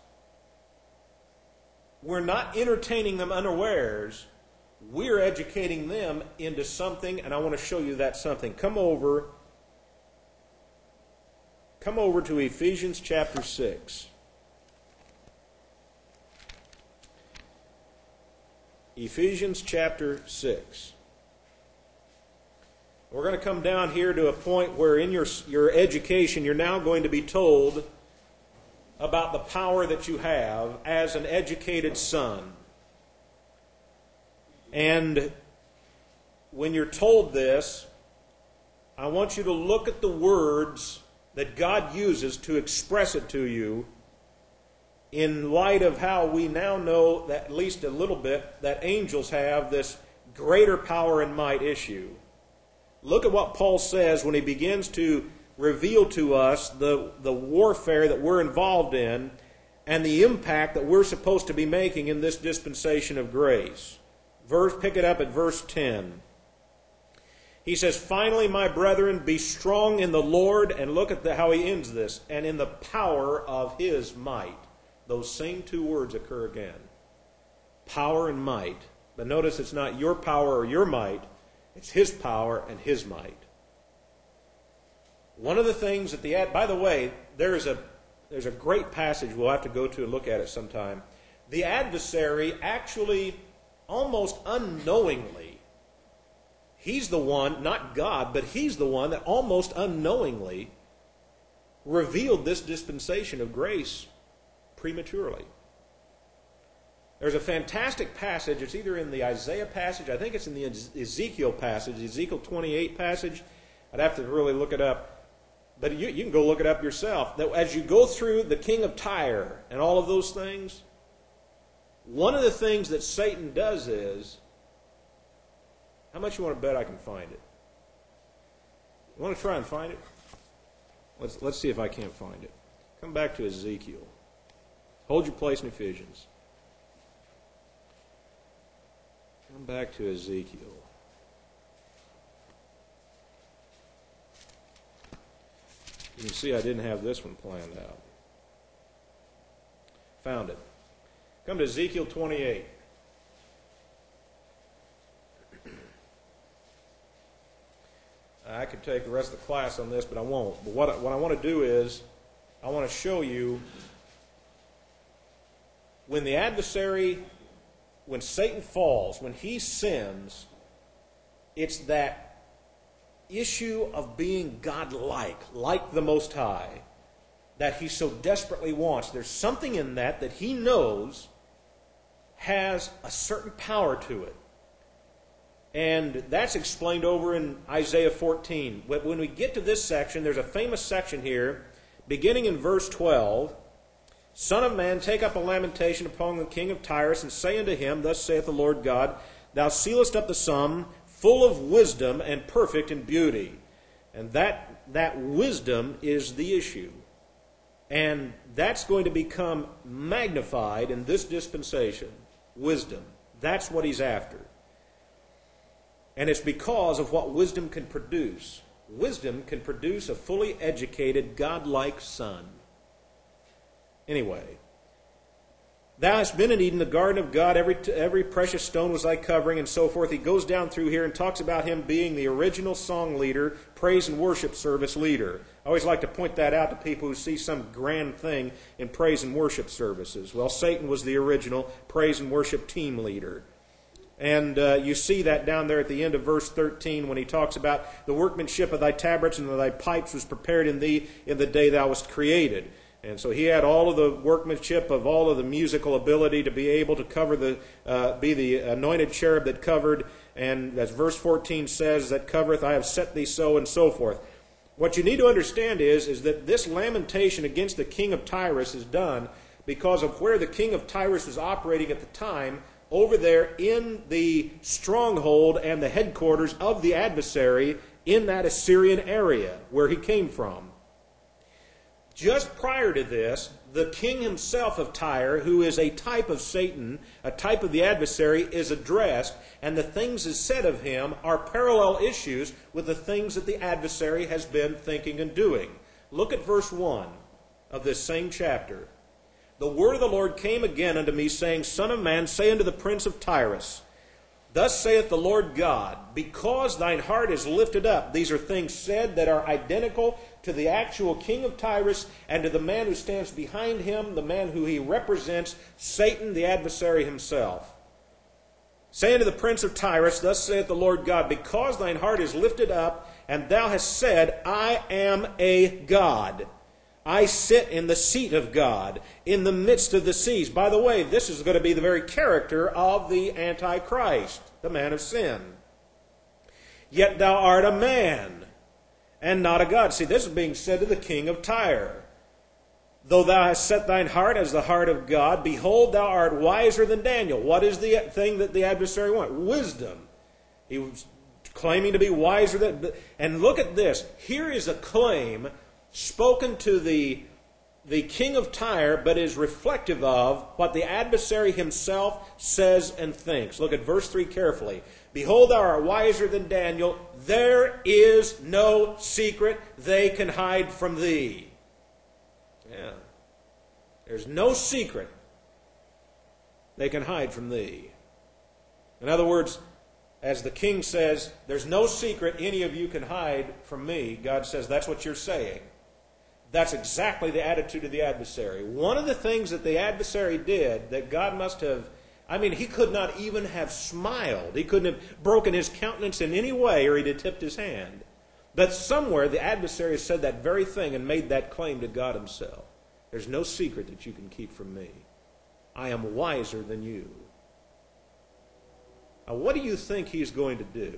We're not entertaining them unawares. We're educating them into something, and I want to show you that something. Come over to Ephesians chapter 6. Ephesians chapter 6. We're going to come down here to a point where in your education you're now going to be told about the power that you have as an educated son. And when you're told this, I want you to look at the words that God uses to express it to you in light of how we now know, that at least a little bit, that angels have this greater power and might issue. Look at what Paul says when he begins to reveal to us the warfare that we're involved in and the impact that we're supposed to be making in this dispensation of grace. Pick it up at verse 10. He says, "Finally, my brethren, be strong in the Lord," and look at how he ends this, "and in the power of His might." Those same two words occur again. Power and might. But notice it's not your power or your might. It's His power and His might. One of the things that by the way, there's a great passage we'll have to go to and look at it sometime. The adversary actually, almost unknowingly, he's the one, not God, but he's the one that almost unknowingly revealed this dispensation of grace prematurely. There's a fantastic passage. It's either in the Isaiah passage, I think it's in the Ezekiel passage, Ezekiel 28 passage. I'd have to really look it up. But you can go look it up yourself. That as you go through the king of Tyre and all of those things, one of the things that Satan does is, how much you want to bet I can find it? You want to try and find it? Let's see if I can't find it. Come back to Ezekiel. Hold your place in Ephesians. Come back to Ezekiel. You can see I didn't have this one planned out. Found it. Come to Ezekiel 28. I could take the rest of the class on this, but I won't. But what I want to do is, I want to show you when the adversary, when Satan falls, when he sins, it's that issue of being God-like, like the Most High, that he so desperately wants. There's something in that he knows has a certain power to it. And that's explained over in Isaiah 14. When we get to this section, there's a famous section here, beginning in verse 12. "Son of man, take up a lamentation upon the king of Tyrus, and say unto him, Thus saith the Lord God, Thou sealest up the sum, full of wisdom and perfect in beauty." And that wisdom is the issue. And that's going to become magnified in this dispensation. Wisdom. That's what he's after. And it's because of what wisdom can produce. Wisdom can produce a fully educated, God-like son. Anyway, "Thou hast been in Eden, the garden of God. Every precious stone was thy covering," and so forth. He goes down through here and talks about him being the original song leader, praise and worship service leader. I always like to point that out to people who see some grand thing in praise and worship services. Well, Satan was the original praise and worship team leader. And you see that down there at the end of verse 13 when he talks about the workmanship of thy tabrets and of thy pipes was prepared in thee in the day thou wast created. And so he had all of the workmanship of all of the musical ability to be able to cover be the anointed cherub that covered, and as verse 14 says, that covereth, I have set thee so, and so forth. What you need to understand is that this lamentation against the king of Tyrus is done because of where the king of Tyrus was operating at the time. over there in the stronghold and the headquarters of the adversary in that Assyrian area where he came from. Just prior to this, the king himself of Tyre, who is a type of Satan, a type of the adversary, is addressed, and the things is said of him are parallel issues with the things that the adversary has been thinking and doing. Look at verse 1 of this same chapter. The word of the Lord came again unto me, saying, Son of man, say unto the prince of Tyrus, Thus saith the Lord God, because thine heart is lifted up. These are things said that are identical to the actual king of Tyrus and to the man who stands behind him, the man who he represents, Satan, the adversary himself. Say unto the prince of Tyrus, Thus saith the Lord God, because thine heart is lifted up, and thou hast said, I am a God. I sit in the seat of God, in the midst of the seas. By the way, this is going to be the very character of the Antichrist, the man of sin. Yet thou art a man, and not a God. See, this is being said to the king of Tyre. Though thou hast set thine heart as the heart of God, behold, thou art wiser than Daniel. What is the thing that the adversary wants? Wisdom. He was claiming to be wiser than... And look at this. Here is a claim spoken to the king of Tyre, but is reflective of what the adversary himself says and thinks. Look at verse 3 carefully. Behold, thou art wiser than Daniel. There is no secret they can hide from thee. Yeah. There's no secret they can hide from thee. In other words, as the king says, there's no secret any of you can hide from me. God says, that's what you're saying. That's exactly the attitude of the adversary. One of the things that the adversary did that God must have, he could not even have smiled. He couldn't have broken his countenance in any way, or he'd have tipped his hand. But somewhere the adversary said that very thing and made that claim to God himself. There's no secret that you can keep from me. I am wiser than you. Now, what do you think he's going to do?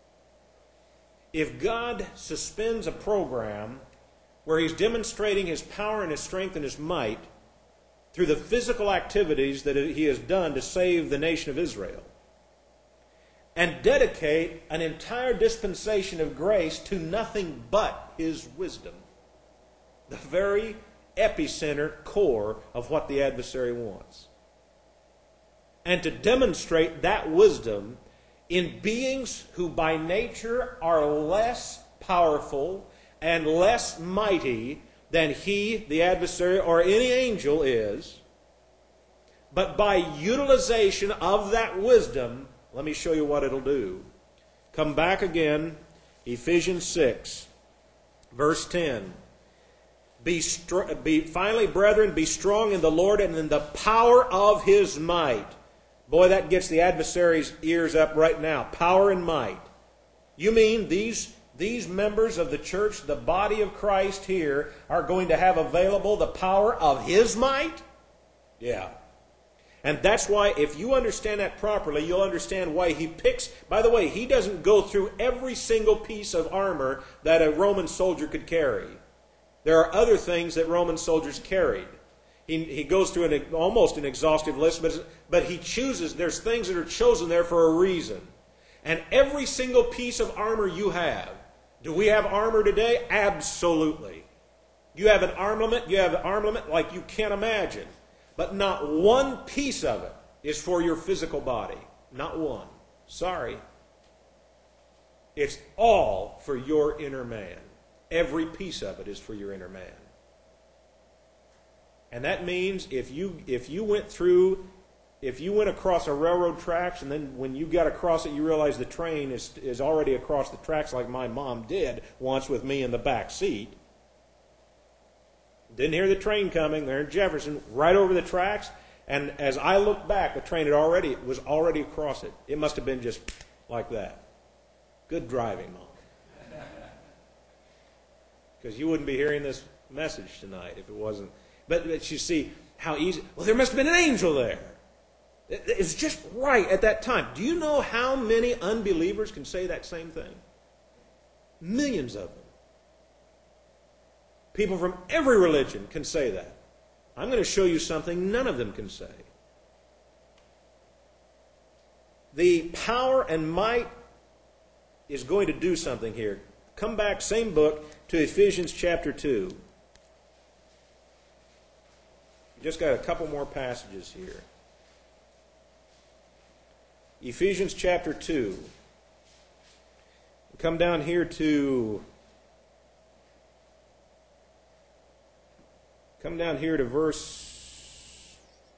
If God suspends a program where he's demonstrating his power and his strength and his might through the physical activities that he has done to save the nation of Israel, and dedicate an entire dispensation of grace to nothing but his wisdom, the very epicenter core of what the adversary wants, and to demonstrate that wisdom in beings who by nature are less powerful and less mighty than he, the adversary, or any angel is, but by utilization of that wisdom, let me show you what it'll do. Come back again, Ephesians 6, verse 10. Finally, brethren, be strong in the Lord and in the power of his might. Boy, that gets the adversary's ears up right now. Power and might. You mean these members of the church, the body of Christ here, are going to have available the power of his might? Yeah. And that's why, if you understand that properly, you'll understand why he picks... By the way, he doesn't go through every single piece of armor that a Roman soldier could carry. There are other things that Roman soldiers carried. He goes through almost an exhaustive list, but he chooses... There's things that are chosen there for a reason. And every single piece of armor you have... Do we have armor today? Absolutely. You have an armament like you can't imagine. But not one piece of it is for your physical body. Not one. Sorry. It's all for your inner man. Every piece of it is for your inner man. And that means if you went across a railroad tracks, and then when you got across it, you realize the train is already across the tracks, like my mom did once with me in the back seat. Didn't hear the train coming there in Jefferson, right over the tracks. And as I looked back, the train was already across it. It must have been just like that. Good driving, Mom. Because you wouldn't be hearing this message tonight if it wasn't. But you see how easy. Well, there must have been an angel there. It's just right at that time. Do you know how many unbelievers can say that same thing? Millions of them. People from every religion can say that. I'm going to show you something none of them can say. the power and might is going to do something here. Come back, same book, to Ephesians chapter 2. Just got a couple more passages here. Ephesians chapter 2. Come down here to verse.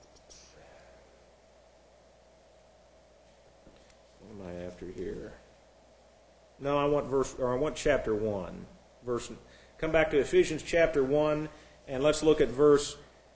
What am I after here? No, I want chapter 1. Come back to Ephesians chapter 1, and let's look at verse.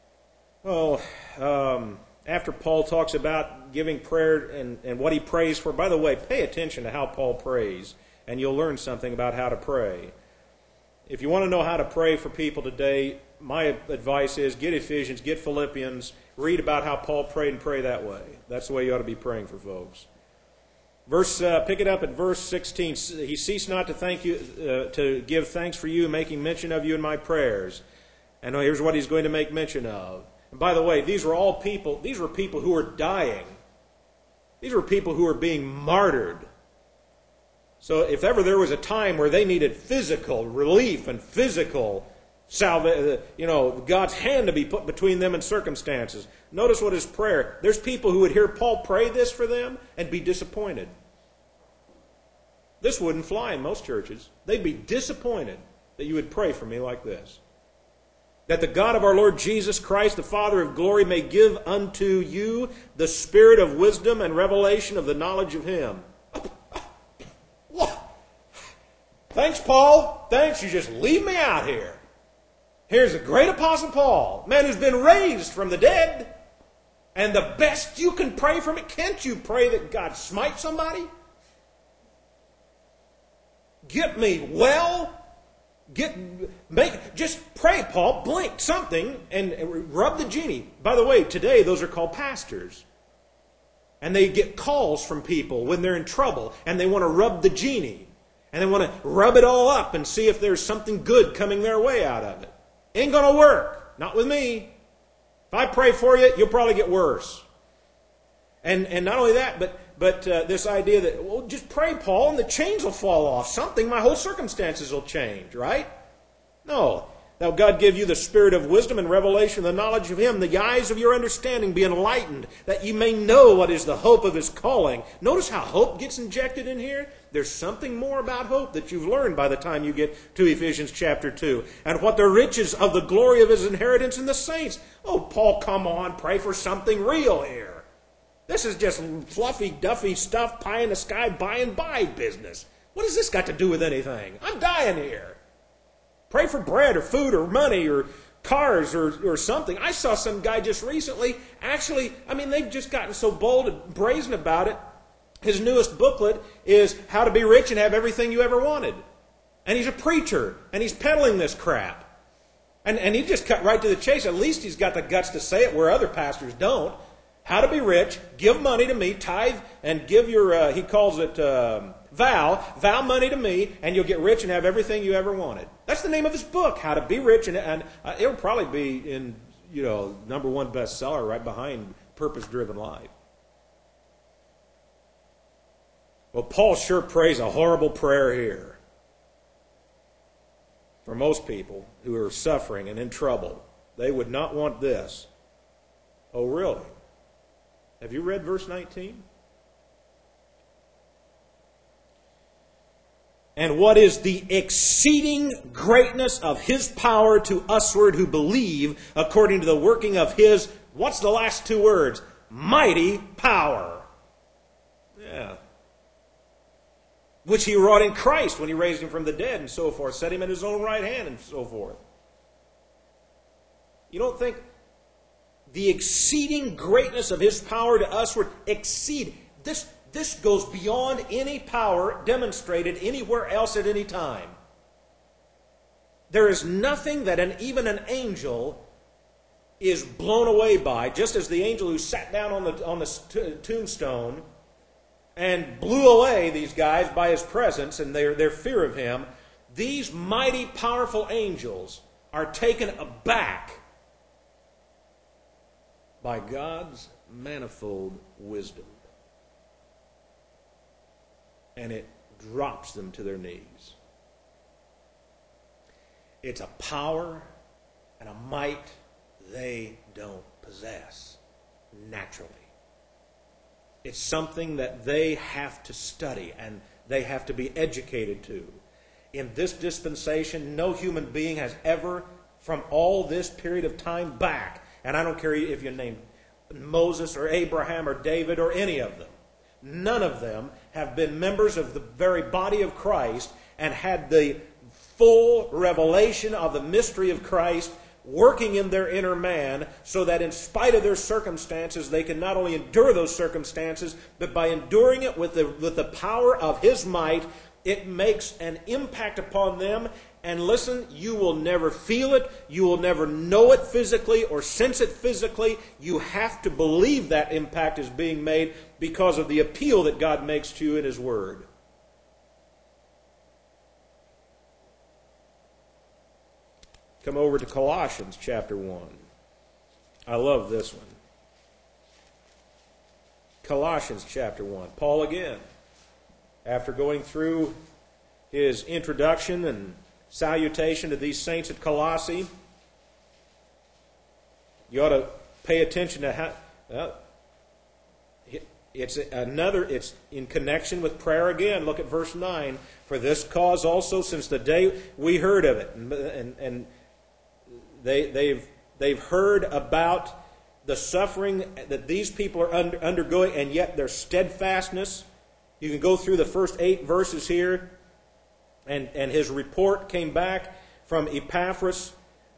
After Paul talks about giving prayer and what he prays for. By the way, pay attention to how Paul prays, and you'll learn something about how to pray. If you want to know how to pray for people today, my advice is get Ephesians, get Philippians, read about how Paul prayed and pray that way. That's the way you ought to be praying for folks. Pick it up at verse 16. He ceased not to give thanks for you, making mention of you in my prayers. And here's what he's going to make mention of. And by the way, these were people who were dying. These were people who were being martyred. So if ever there was a time where they needed physical relief and physical God's hand to be put between them and circumstances. Notice what his prayer. There's people who would hear Paul pray this for them and be disappointed. This wouldn't fly in most churches. They'd be disappointed that you would pray for me like this. That the God of our Lord Jesus Christ, the Father of glory, may give unto you the spirit of wisdom and revelation of the knowledge of Him. Thanks, Paul. Thanks. You just leave me out here. Here's the great Apostle Paul, man who's been raised from the dead. And the best you can pray for me, can't you pray that God smite somebody? Get me well. Just pray, Paul, blink something and rub the genie. By the way, today those are called pastors. And they get calls from people when they're in trouble and they want to rub the genie. And they want to rub it all up and see if there's something good coming their way out of it. Ain't going to work. Not with me. If I pray for you, you'll probably get worse. And not only that, but this idea that, well, just pray, Paul, and the chains will fall off. Something, my whole circumstances will change, right? No. Now God give you the spirit of wisdom and revelation, the knowledge of Him, the eyes of your understanding be enlightened, that you may know what is the hope of His calling. Notice how hope gets injected in here. There's something more about hope that you've learned by the time you get to Ephesians chapter 2. And what the riches of the glory of His inheritance in the saints. Oh, Paul, come on, pray for something real here. This is just fluffy, duffy stuff, pie in the sky, by and by business. What has this got to do with anything? I'm dying here. Pray for bread or food or money or cars or something. I saw some guy just recently, they've just gotten so bold and brazen about it. His newest booklet is How to Be Rich and Have Everything You Ever Wanted. And he's a preacher, and he's peddling this crap. And he just cut right to the chase. At least he's got the guts to say it where other pastors don't. How to be rich, give money to me, tithe, and give your, he calls it vow money to me, and you'll get rich and have everything you ever wanted. That's the name of his book, How to Be Rich, and it'll probably be in, number one bestseller right behind Purpose-Driven Life. Well, Paul sure prays a horrible prayer here for most people who are suffering and in trouble. They would not want this. Oh, really? Have you read verse 19? And what is the exceeding greatness of His power to usward who believe, according to the working of His, what's the last two words? Mighty power. Yeah. Which He wrought in Christ when He raised Him from the dead and so forth, set Him at His own right hand and so forth. You don't think the exceeding greatness of His power to usward exceed. This goes beyond any power demonstrated anywhere else at any time. There is nothing that even an angel is blown away by, just as the angel who sat down on the tombstone and blew away these guys by his presence and their fear of him. These mighty, powerful angels are taken aback by God's manifold wisdom. and it drops them to their knees. It's a power and a might they don't possess naturally. It's something that they have to study and they have to be educated to. In this dispensation, no human being has ever, from all this period of time back, and I don't care if you name Moses or Abraham or David or any of them, none of them have been members of the very body of Christ and had the full revelation of the mystery of Christ working in their inner man, so that in spite of their circumstances, they can not only endure those circumstances, but by enduring it with the power of His might, it makes an impact upon them. And listen, you will never feel it, you will never know it physically or sense it physically. You have to believe that impact is being made because of the appeal that God makes to you in His Word. Come over to Colossians chapter 1. I love this one. Colossians chapter 1. Paul again, after going through his introduction and salutation to these saints at Colossae, you ought to pay attention to how it's in connection with prayer again. Look at verse 9. For this cause also, since the day we heard of it, and they've heard about the suffering that these people are undergoing, and yet their steadfastness. You can go through the first 8 verses here, and his report came back from Epaphras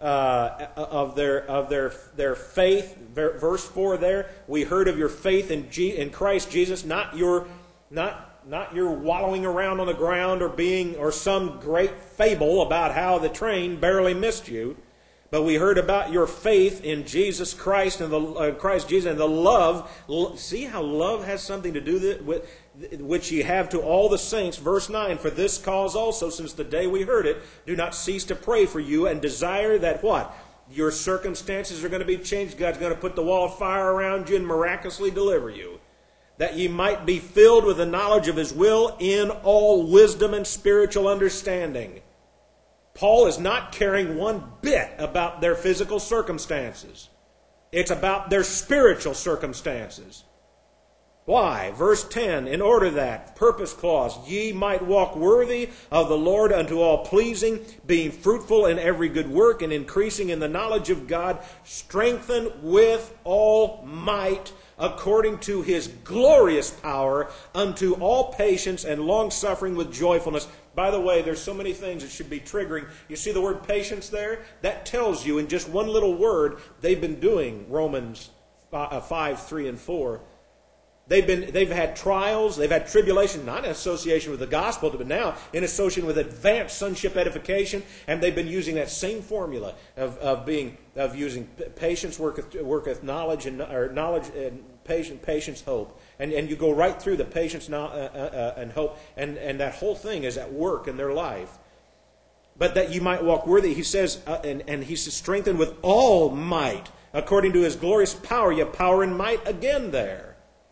of their faith. Verse 4 there, we heard of your faith in Christ Jesus, not your wallowing around on the ground or some great fable about how the train barely missed you. But we heard about your faith in Jesus Christ and Christ Jesus and the love. See how love has something to do with which ye have to all the saints. Verse 9, for this cause also, since the day we heard it, do not cease to pray for you and desire that what? Your circumstances are going to be changed. God's going to put the wall of fire around you and miraculously deliver you. That ye might be filled with the knowledge of His will in all wisdom and spiritual understanding. Paul is not caring one bit about their physical circumstances. It's about their spiritual circumstances. Why? Verse 10, in order that, purpose clause, ye might walk worthy of the Lord unto all pleasing, being fruitful in every good work and increasing in the knowledge of God, strengthened with all might according to His glorious power, unto all patience and long-suffering with joyfulness. By the way, there's so many things that should be triggering. You see the word patience there? That tells you in just one little word, they've been doing Romans 5, 3, and 4. They've had trials, they've had tribulation, not in association with the gospel, but now in association with advanced sonship edification, and they've been using that same formula of using patience worketh knowledge and patience hope, and you go right through the patience and hope, and that whole thing is at work in their life. But that you might walk worthy, he says, and he says, strengthened with all might according to His glorious power. You have power and might again there.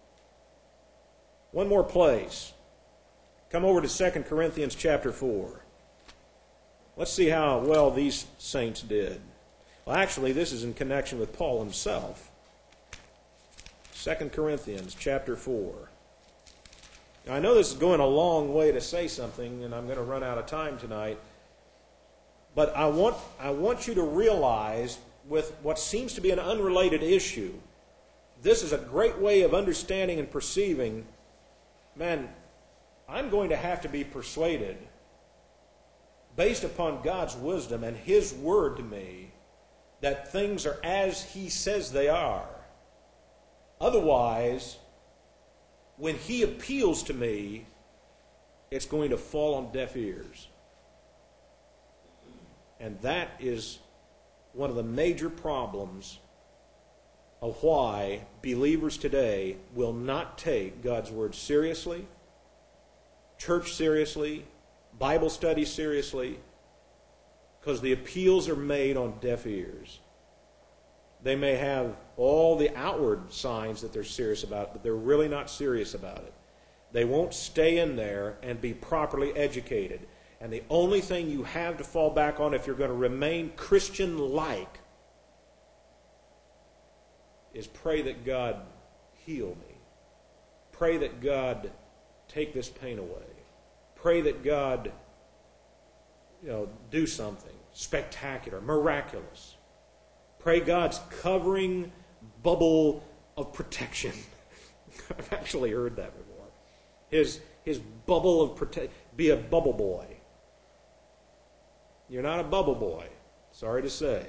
One more place. Come over to 2 Corinthians chapter 4. Let's see how well these saints did. Well, actually, this is in connection with Paul himself. 2 Corinthians chapter 4. Now, I know this is going a long way to say something, and I'm going to run out of time tonight. But I want you to realize, with what seems to be an unrelated issue, this is a great way of understanding and perceiving. Man, I'm going to have to be persuaded, based upon God's wisdom and His word to me, that things are as He says they are. Otherwise, when He appeals to me, it's going to fall on deaf ears. And that is one of the major problems of why believers today will not take God's Word seriously, church seriously, Bible study seriously, because the appeals are made on deaf ears. They may have all the outward signs that they're serious about it, but they're really not serious about it. They won't stay in there and be properly educated. And the only thing you have to fall back on if you're going to remain Christian-like is pray that God heal me. Pray that God take this pain away. Pray that God, do something spectacular, miraculous. Pray God's covering bubble of protection. I've actually heard that before. His bubble of protection. Be a bubble boy. You're not a bubble boy. Sorry to say.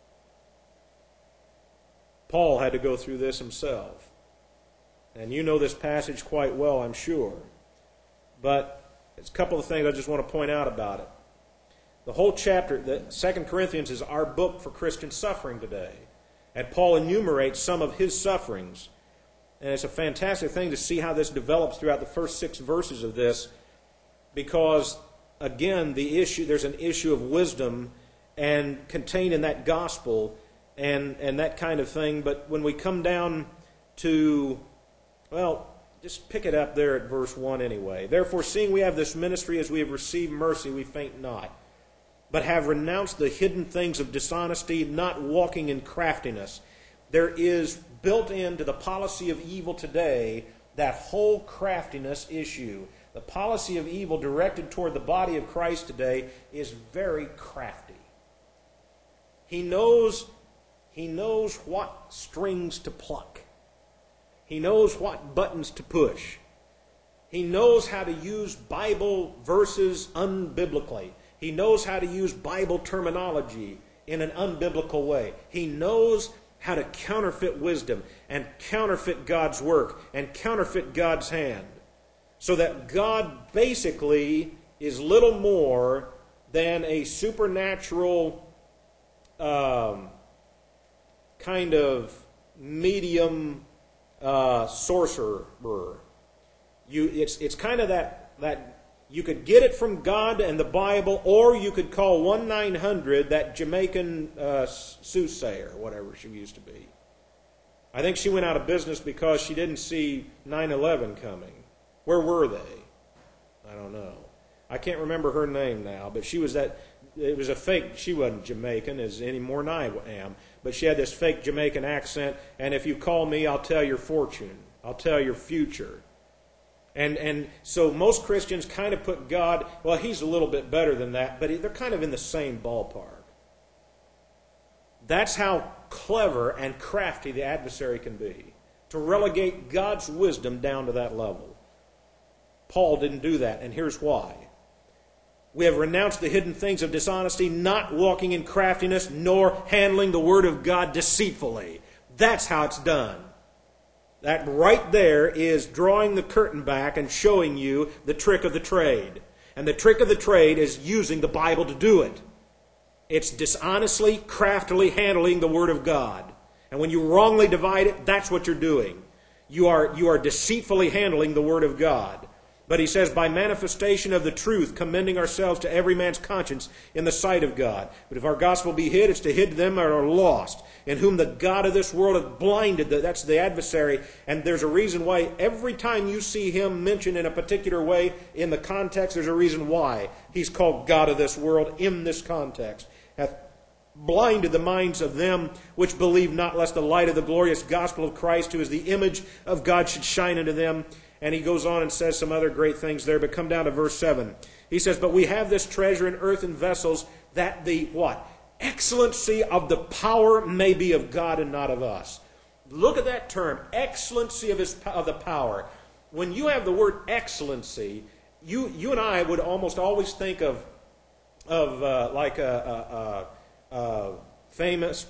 Paul had to go through this himself. And you know this passage quite well, I'm sure. But there's a couple of things I just want to point out about it. The whole chapter, 2 Corinthians, is our book for Christian suffering today. And Paul enumerates some of his sufferings. And it's a fantastic thing to see how this develops throughout the first 6 verses of this. Because, again, there's an issue of wisdom and contained in that gospel and that kind of thing. But when we come down to, just pick it up there at verse 1 anyway. Therefore, seeing we have this ministry as we have received mercy, we faint not, but have renounced the hidden things of dishonesty, not walking in craftiness. There is built into the policy of evil today that whole craftiness issue. The policy of evil directed toward the body of Christ today is very crafty. He knows what strings to pluck. He knows what buttons to push. He knows how to use Bible verses unbiblically. He knows how to use Bible terminology in an unbiblical way. He knows how to counterfeit wisdom and counterfeit God's work and counterfeit God's hand. So that God basically is little more than a supernatural kind of medium sorcerer. It's kind of that you could get it from God and the Bible, or you could call 1-900 that Jamaican soothsayer, whatever she used to be. I think she went out of business because she didn't see 9/11 coming. Where were they? I don't know. I can't remember her name now, but she was that. It was a fake. She wasn't Jamaican as any more than I am, but she had this fake Jamaican accent. And if you call me, I'll tell your fortune. I'll tell your future. And so most Christians kind of put God, well, he's a little bit better than that, but they're kind of in the same ballpark. That's how clever and crafty the adversary can be, to relegate God's wisdom down to that level. Paul didn't do that, and here's why. We have renounced the hidden things of dishonesty, not walking in craftiness, nor handling the word of God deceitfully. That's how it's done. That right there is drawing the curtain back and showing you the trick of the trade. And the trick of the trade is using the Bible to do it. It's dishonestly, craftily handling the Word of God. And when you wrongly divide it, that's what you're doing. You are deceitfully handling the Word of God. But he says, by manifestation of the truth, commending ourselves to every man's conscience in the sight of God. But if our gospel be hid, it's to hid them that are lost, in whom the God of this world hath blinded. That's the adversary. And there's a reason why every time you see him mentioned in a particular way in the context, there's a reason why. He's called God of this world in this context. Hath blinded the minds of them which believe not, lest the light of the glorious gospel of Christ, who is the image of God, should shine into them. And he goes on and says some other great things there, but come down to verse 7. He says, but we have this treasure in earthen vessels, that the, what? Excellency of the power may be of God and not of us. Look at that term, excellency of the power. When you have the word excellency, you and I would almost always think of like a famous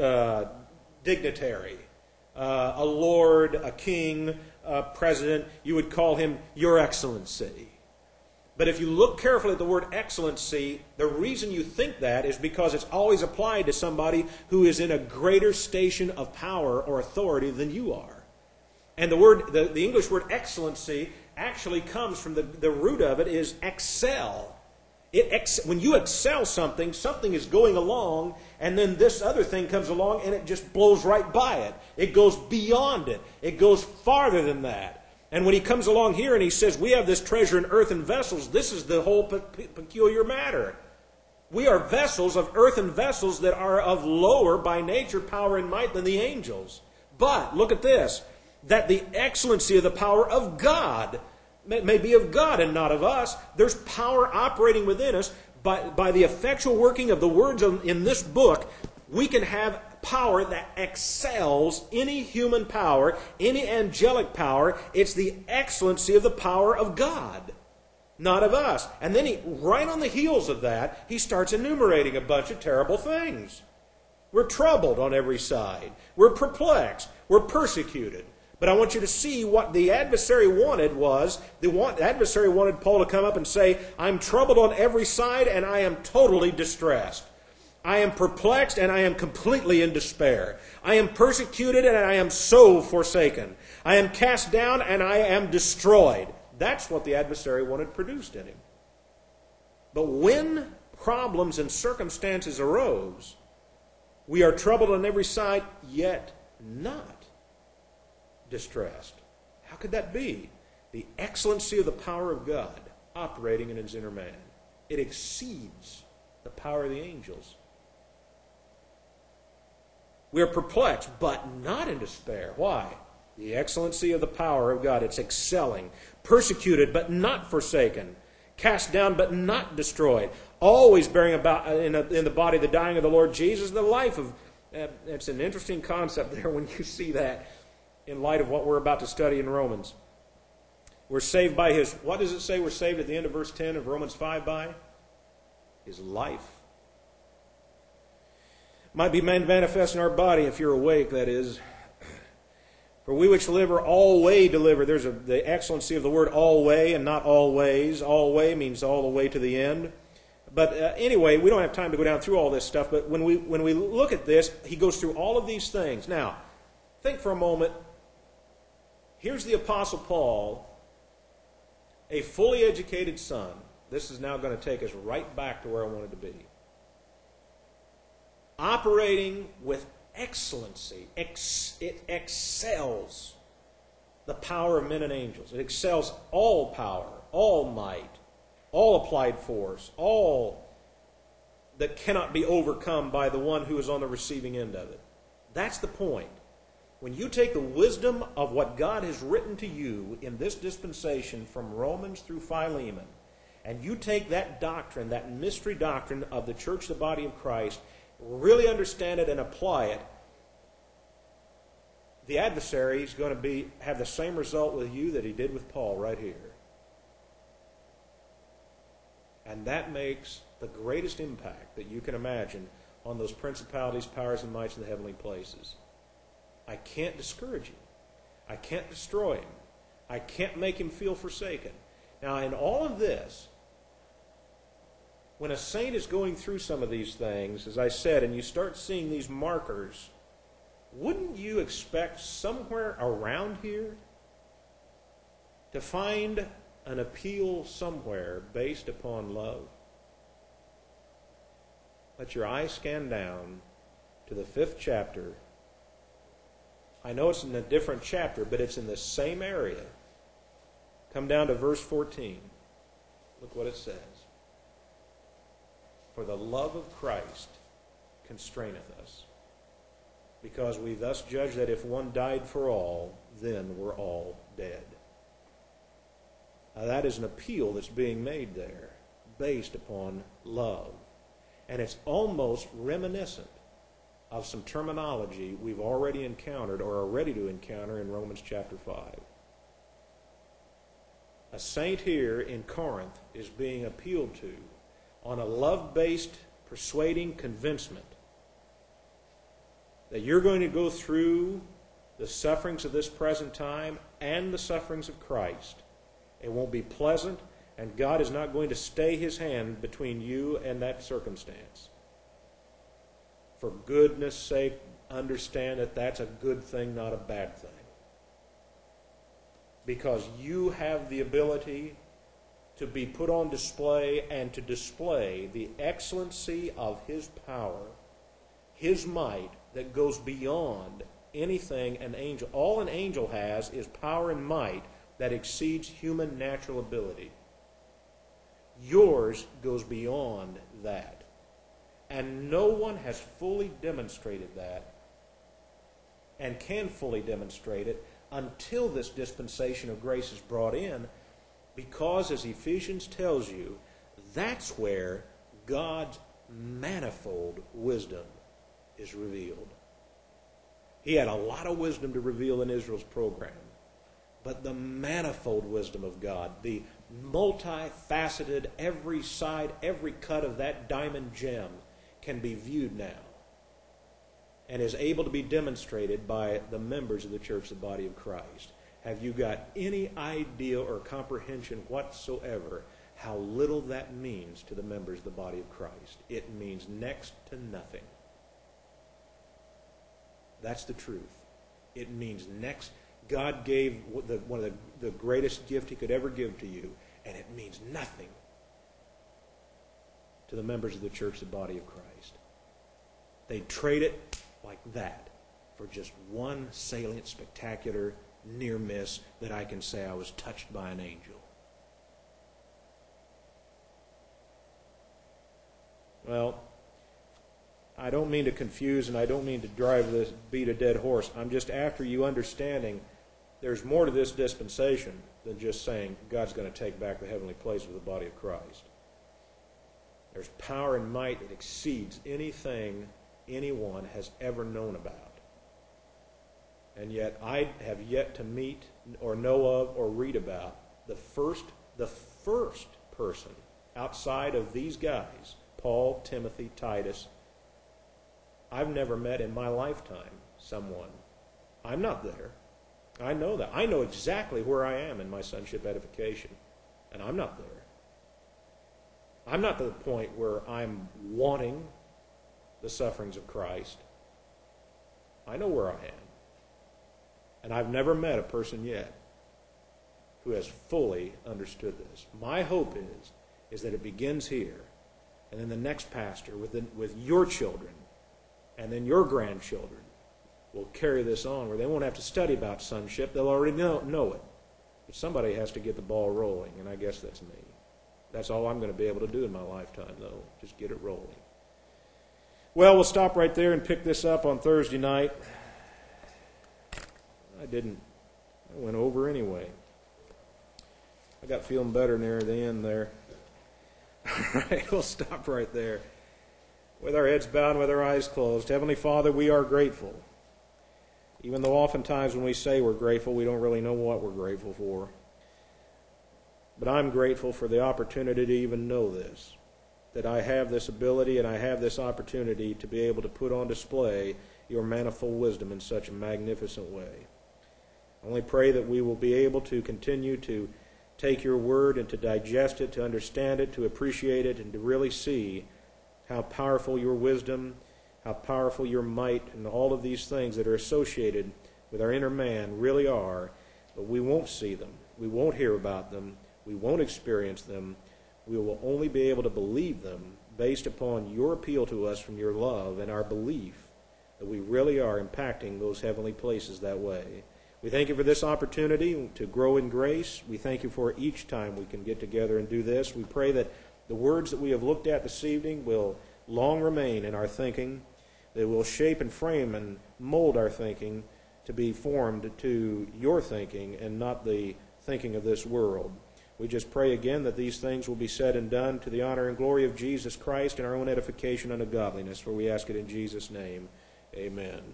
dignitary, a lord, a king, president. You would call him Your Excellency. But if you look carefully at the word excellency, the reason you think that is because it's always applied to somebody who is in a greater station of power or authority than you are. And the English word excellency actually comes from the root of it is excel. When you excel something, something is going along, and then this other thing comes along, and it just blows right by it. It goes beyond it. It goes farther than that. And when he comes along here and he says, we have this treasure in earthen vessels, this is the whole peculiar matter. We are vessels of earthen vessels that are of lower by nature, power, and might than the angels. But, look at this, that the excellency of the power of God may be of God and not of us. There's power operating within us. By the effectual working of the words in this book, we can have power that excels any human power, any angelic power. It's the excellency of the power of God, not of us. And then right on the heels of that, he starts enumerating a bunch of terrible things. We're troubled on every side. We're perplexed. We're persecuted. But I want you to see what the adversary wanted was, the adversary wanted Paul to come up and say, I'm troubled on every side and I am totally distressed. I am perplexed and I am completely in despair. I am persecuted and I am so forsaken. I am cast down and I am destroyed. That's what the adversary wanted produced in him. But when problems and circumstances arose, we are troubled on every side, yet not distressed. How could that be? The excellency of the power of God operating in his inner man. It exceeds the power of the angels. We are perplexed, but not in despair. Why? The excellency of the power of God. It's excelling. Persecuted, but not forsaken. Cast down, but not destroyed. Always bearing about in the body the dying of the Lord Jesus, the life of... it's an interesting concept there when you see that in light of what we're about to study in Romans. We're saved by his... What does it say we're saved at the end of verse 10 of Romans 5 by? His life. Might be manifest in our body, if you're awake, that is. For we which live are alway delivered. There's the excellency of the word alway and not always. Alway means all the way to the end. But anyway, we don't have time to go down through all this stuff. But when we look at this, he goes through all of these things. Now, think for a moment. Here's the Apostle Paul, a fully educated son. This is now going to take us right back to where I wanted to be. Operating with excellency. It excels the power of men and angels. It excels all power, all might, all applied force, all that cannot be overcome by the one who is on the receiving end of it. That's the point. When you take the wisdom of what God has written to you in this dispensation from Romans through Philemon, and you take that doctrine, that mystery doctrine of the church, the body of Christ, really understand it and apply it, the adversary is going to have the same result with you that he did with Paul right here. And that makes the greatest impact that you can imagine on those principalities, powers, and mights in the heavenly places. I can't discourage him. I can't destroy him. I can't make him feel forsaken. Now, in all of this, when a saint is going through some of these things, as I said, and you start seeing these markers, wouldn't you expect somewhere around here to find an appeal somewhere based upon love? Let your eyes scan down to the 5th chapter. I know it's in a different chapter, but it's in the same area. Come down to verse 14. Look what it says. For the love of Christ constraineth us, because we thus judge that if one died for all, then we're all dead. Now that is an appeal that's being made there, based upon love. And it's almost reminiscent of some terminology we've already encountered or are ready to encounter in Romans chapter 5. A saint here in Corinth is being appealed to on a love-based persuading convincement that you're going to go through the sufferings of this present time and the sufferings of Christ. It won't be pleasant, and God is not going to stay his hand between you and that circumstance. For goodness sake, understand that that's a good thing, not a bad thing. Because you have the ability to be put on display and to display the excellency of his power, his might that goes beyond anything an angel. All an angel has is power and might that exceeds human natural ability. Yours goes beyond that. And no one has fully demonstrated that and can fully demonstrate it until this dispensation of grace is brought in, because, as Ephesians tells you, that's where God's manifold wisdom is revealed. He had a lot of wisdom to reveal in Israel's program, but the manifold wisdom of God, the multifaceted, every side, every cut of that diamond gem can be viewed now and is able to be demonstrated by the members of the church, the body of Christ. Have you got any idea or comprehension whatsoever how little that means to the members of the body of Christ? It means next to nothing. That's the truth. It means next. God gave one of the greatest gift He could ever give to you, and it means nothing to the members of the church, the body of Christ. They trade it like that for just one salient, spectacular near miss that I can say I was touched by an angel. Well, I don't mean to confuse, and I don't mean to drive this beat a dead horse. I'm just after you understanding there's more to this dispensation than just saying God's going to take back the heavenly place of the body of Christ. There's power and might that exceeds anything anyone has ever known about. And yet I have yet to meet or know of or read about the first person outside of these guys, Paul, Timothy, Titus. I've never met in my lifetime someone. I'm not there. I know that. I know exactly where I am in my sonship edification, and I'm not there. I'm not to the point where I'm wanting the sufferings of Christ. I know where I am. And I've never met a person yet who has fully understood this. My hope is that it begins here, and then the next pastor with your children, and then your grandchildren will carry this on where they won't have to study about sonship. They'll already know it. But somebody has to get the ball rolling, and I guess that's me. That's all I'm going to be able to do in my lifetime, though, just get it rolling. Well, we'll stop right there and pick this up on Thursday night. I went over anyway. I got feeling better near the end there. All right, we'll stop right there. With our heads bowed and with our eyes closed. Heavenly Father, we are grateful. Even though oftentimes when we say we're grateful, we don't really know what we're grateful for. But I'm grateful for the opportunity to even know this, that I have this ability and I have this opportunity to be able to put on display your manifold wisdom in such a magnificent way. I only pray that we will be able to continue to take your word and to digest it, to understand it, to appreciate it, and to really see how powerful your wisdom, how powerful your might, and all of these things that are associated with our inner man really are, but we won't see them. We won't hear about them. We won't experience them. We will only be able to believe them based upon your appeal to us from your love and our belief that we really are impacting those heavenly places that way. We thank you for this opportunity to grow in grace. We thank you for each time we can get together and do this. We pray that the words that we have looked at this evening will long remain in our thinking. They will shape and frame and mold our thinking to be formed to your thinking and not the thinking of this world. We just pray again that these things will be said and done to the honor and glory of Jesus Christ and our own edification unto godliness, for we ask it in Jesus' name. Amen.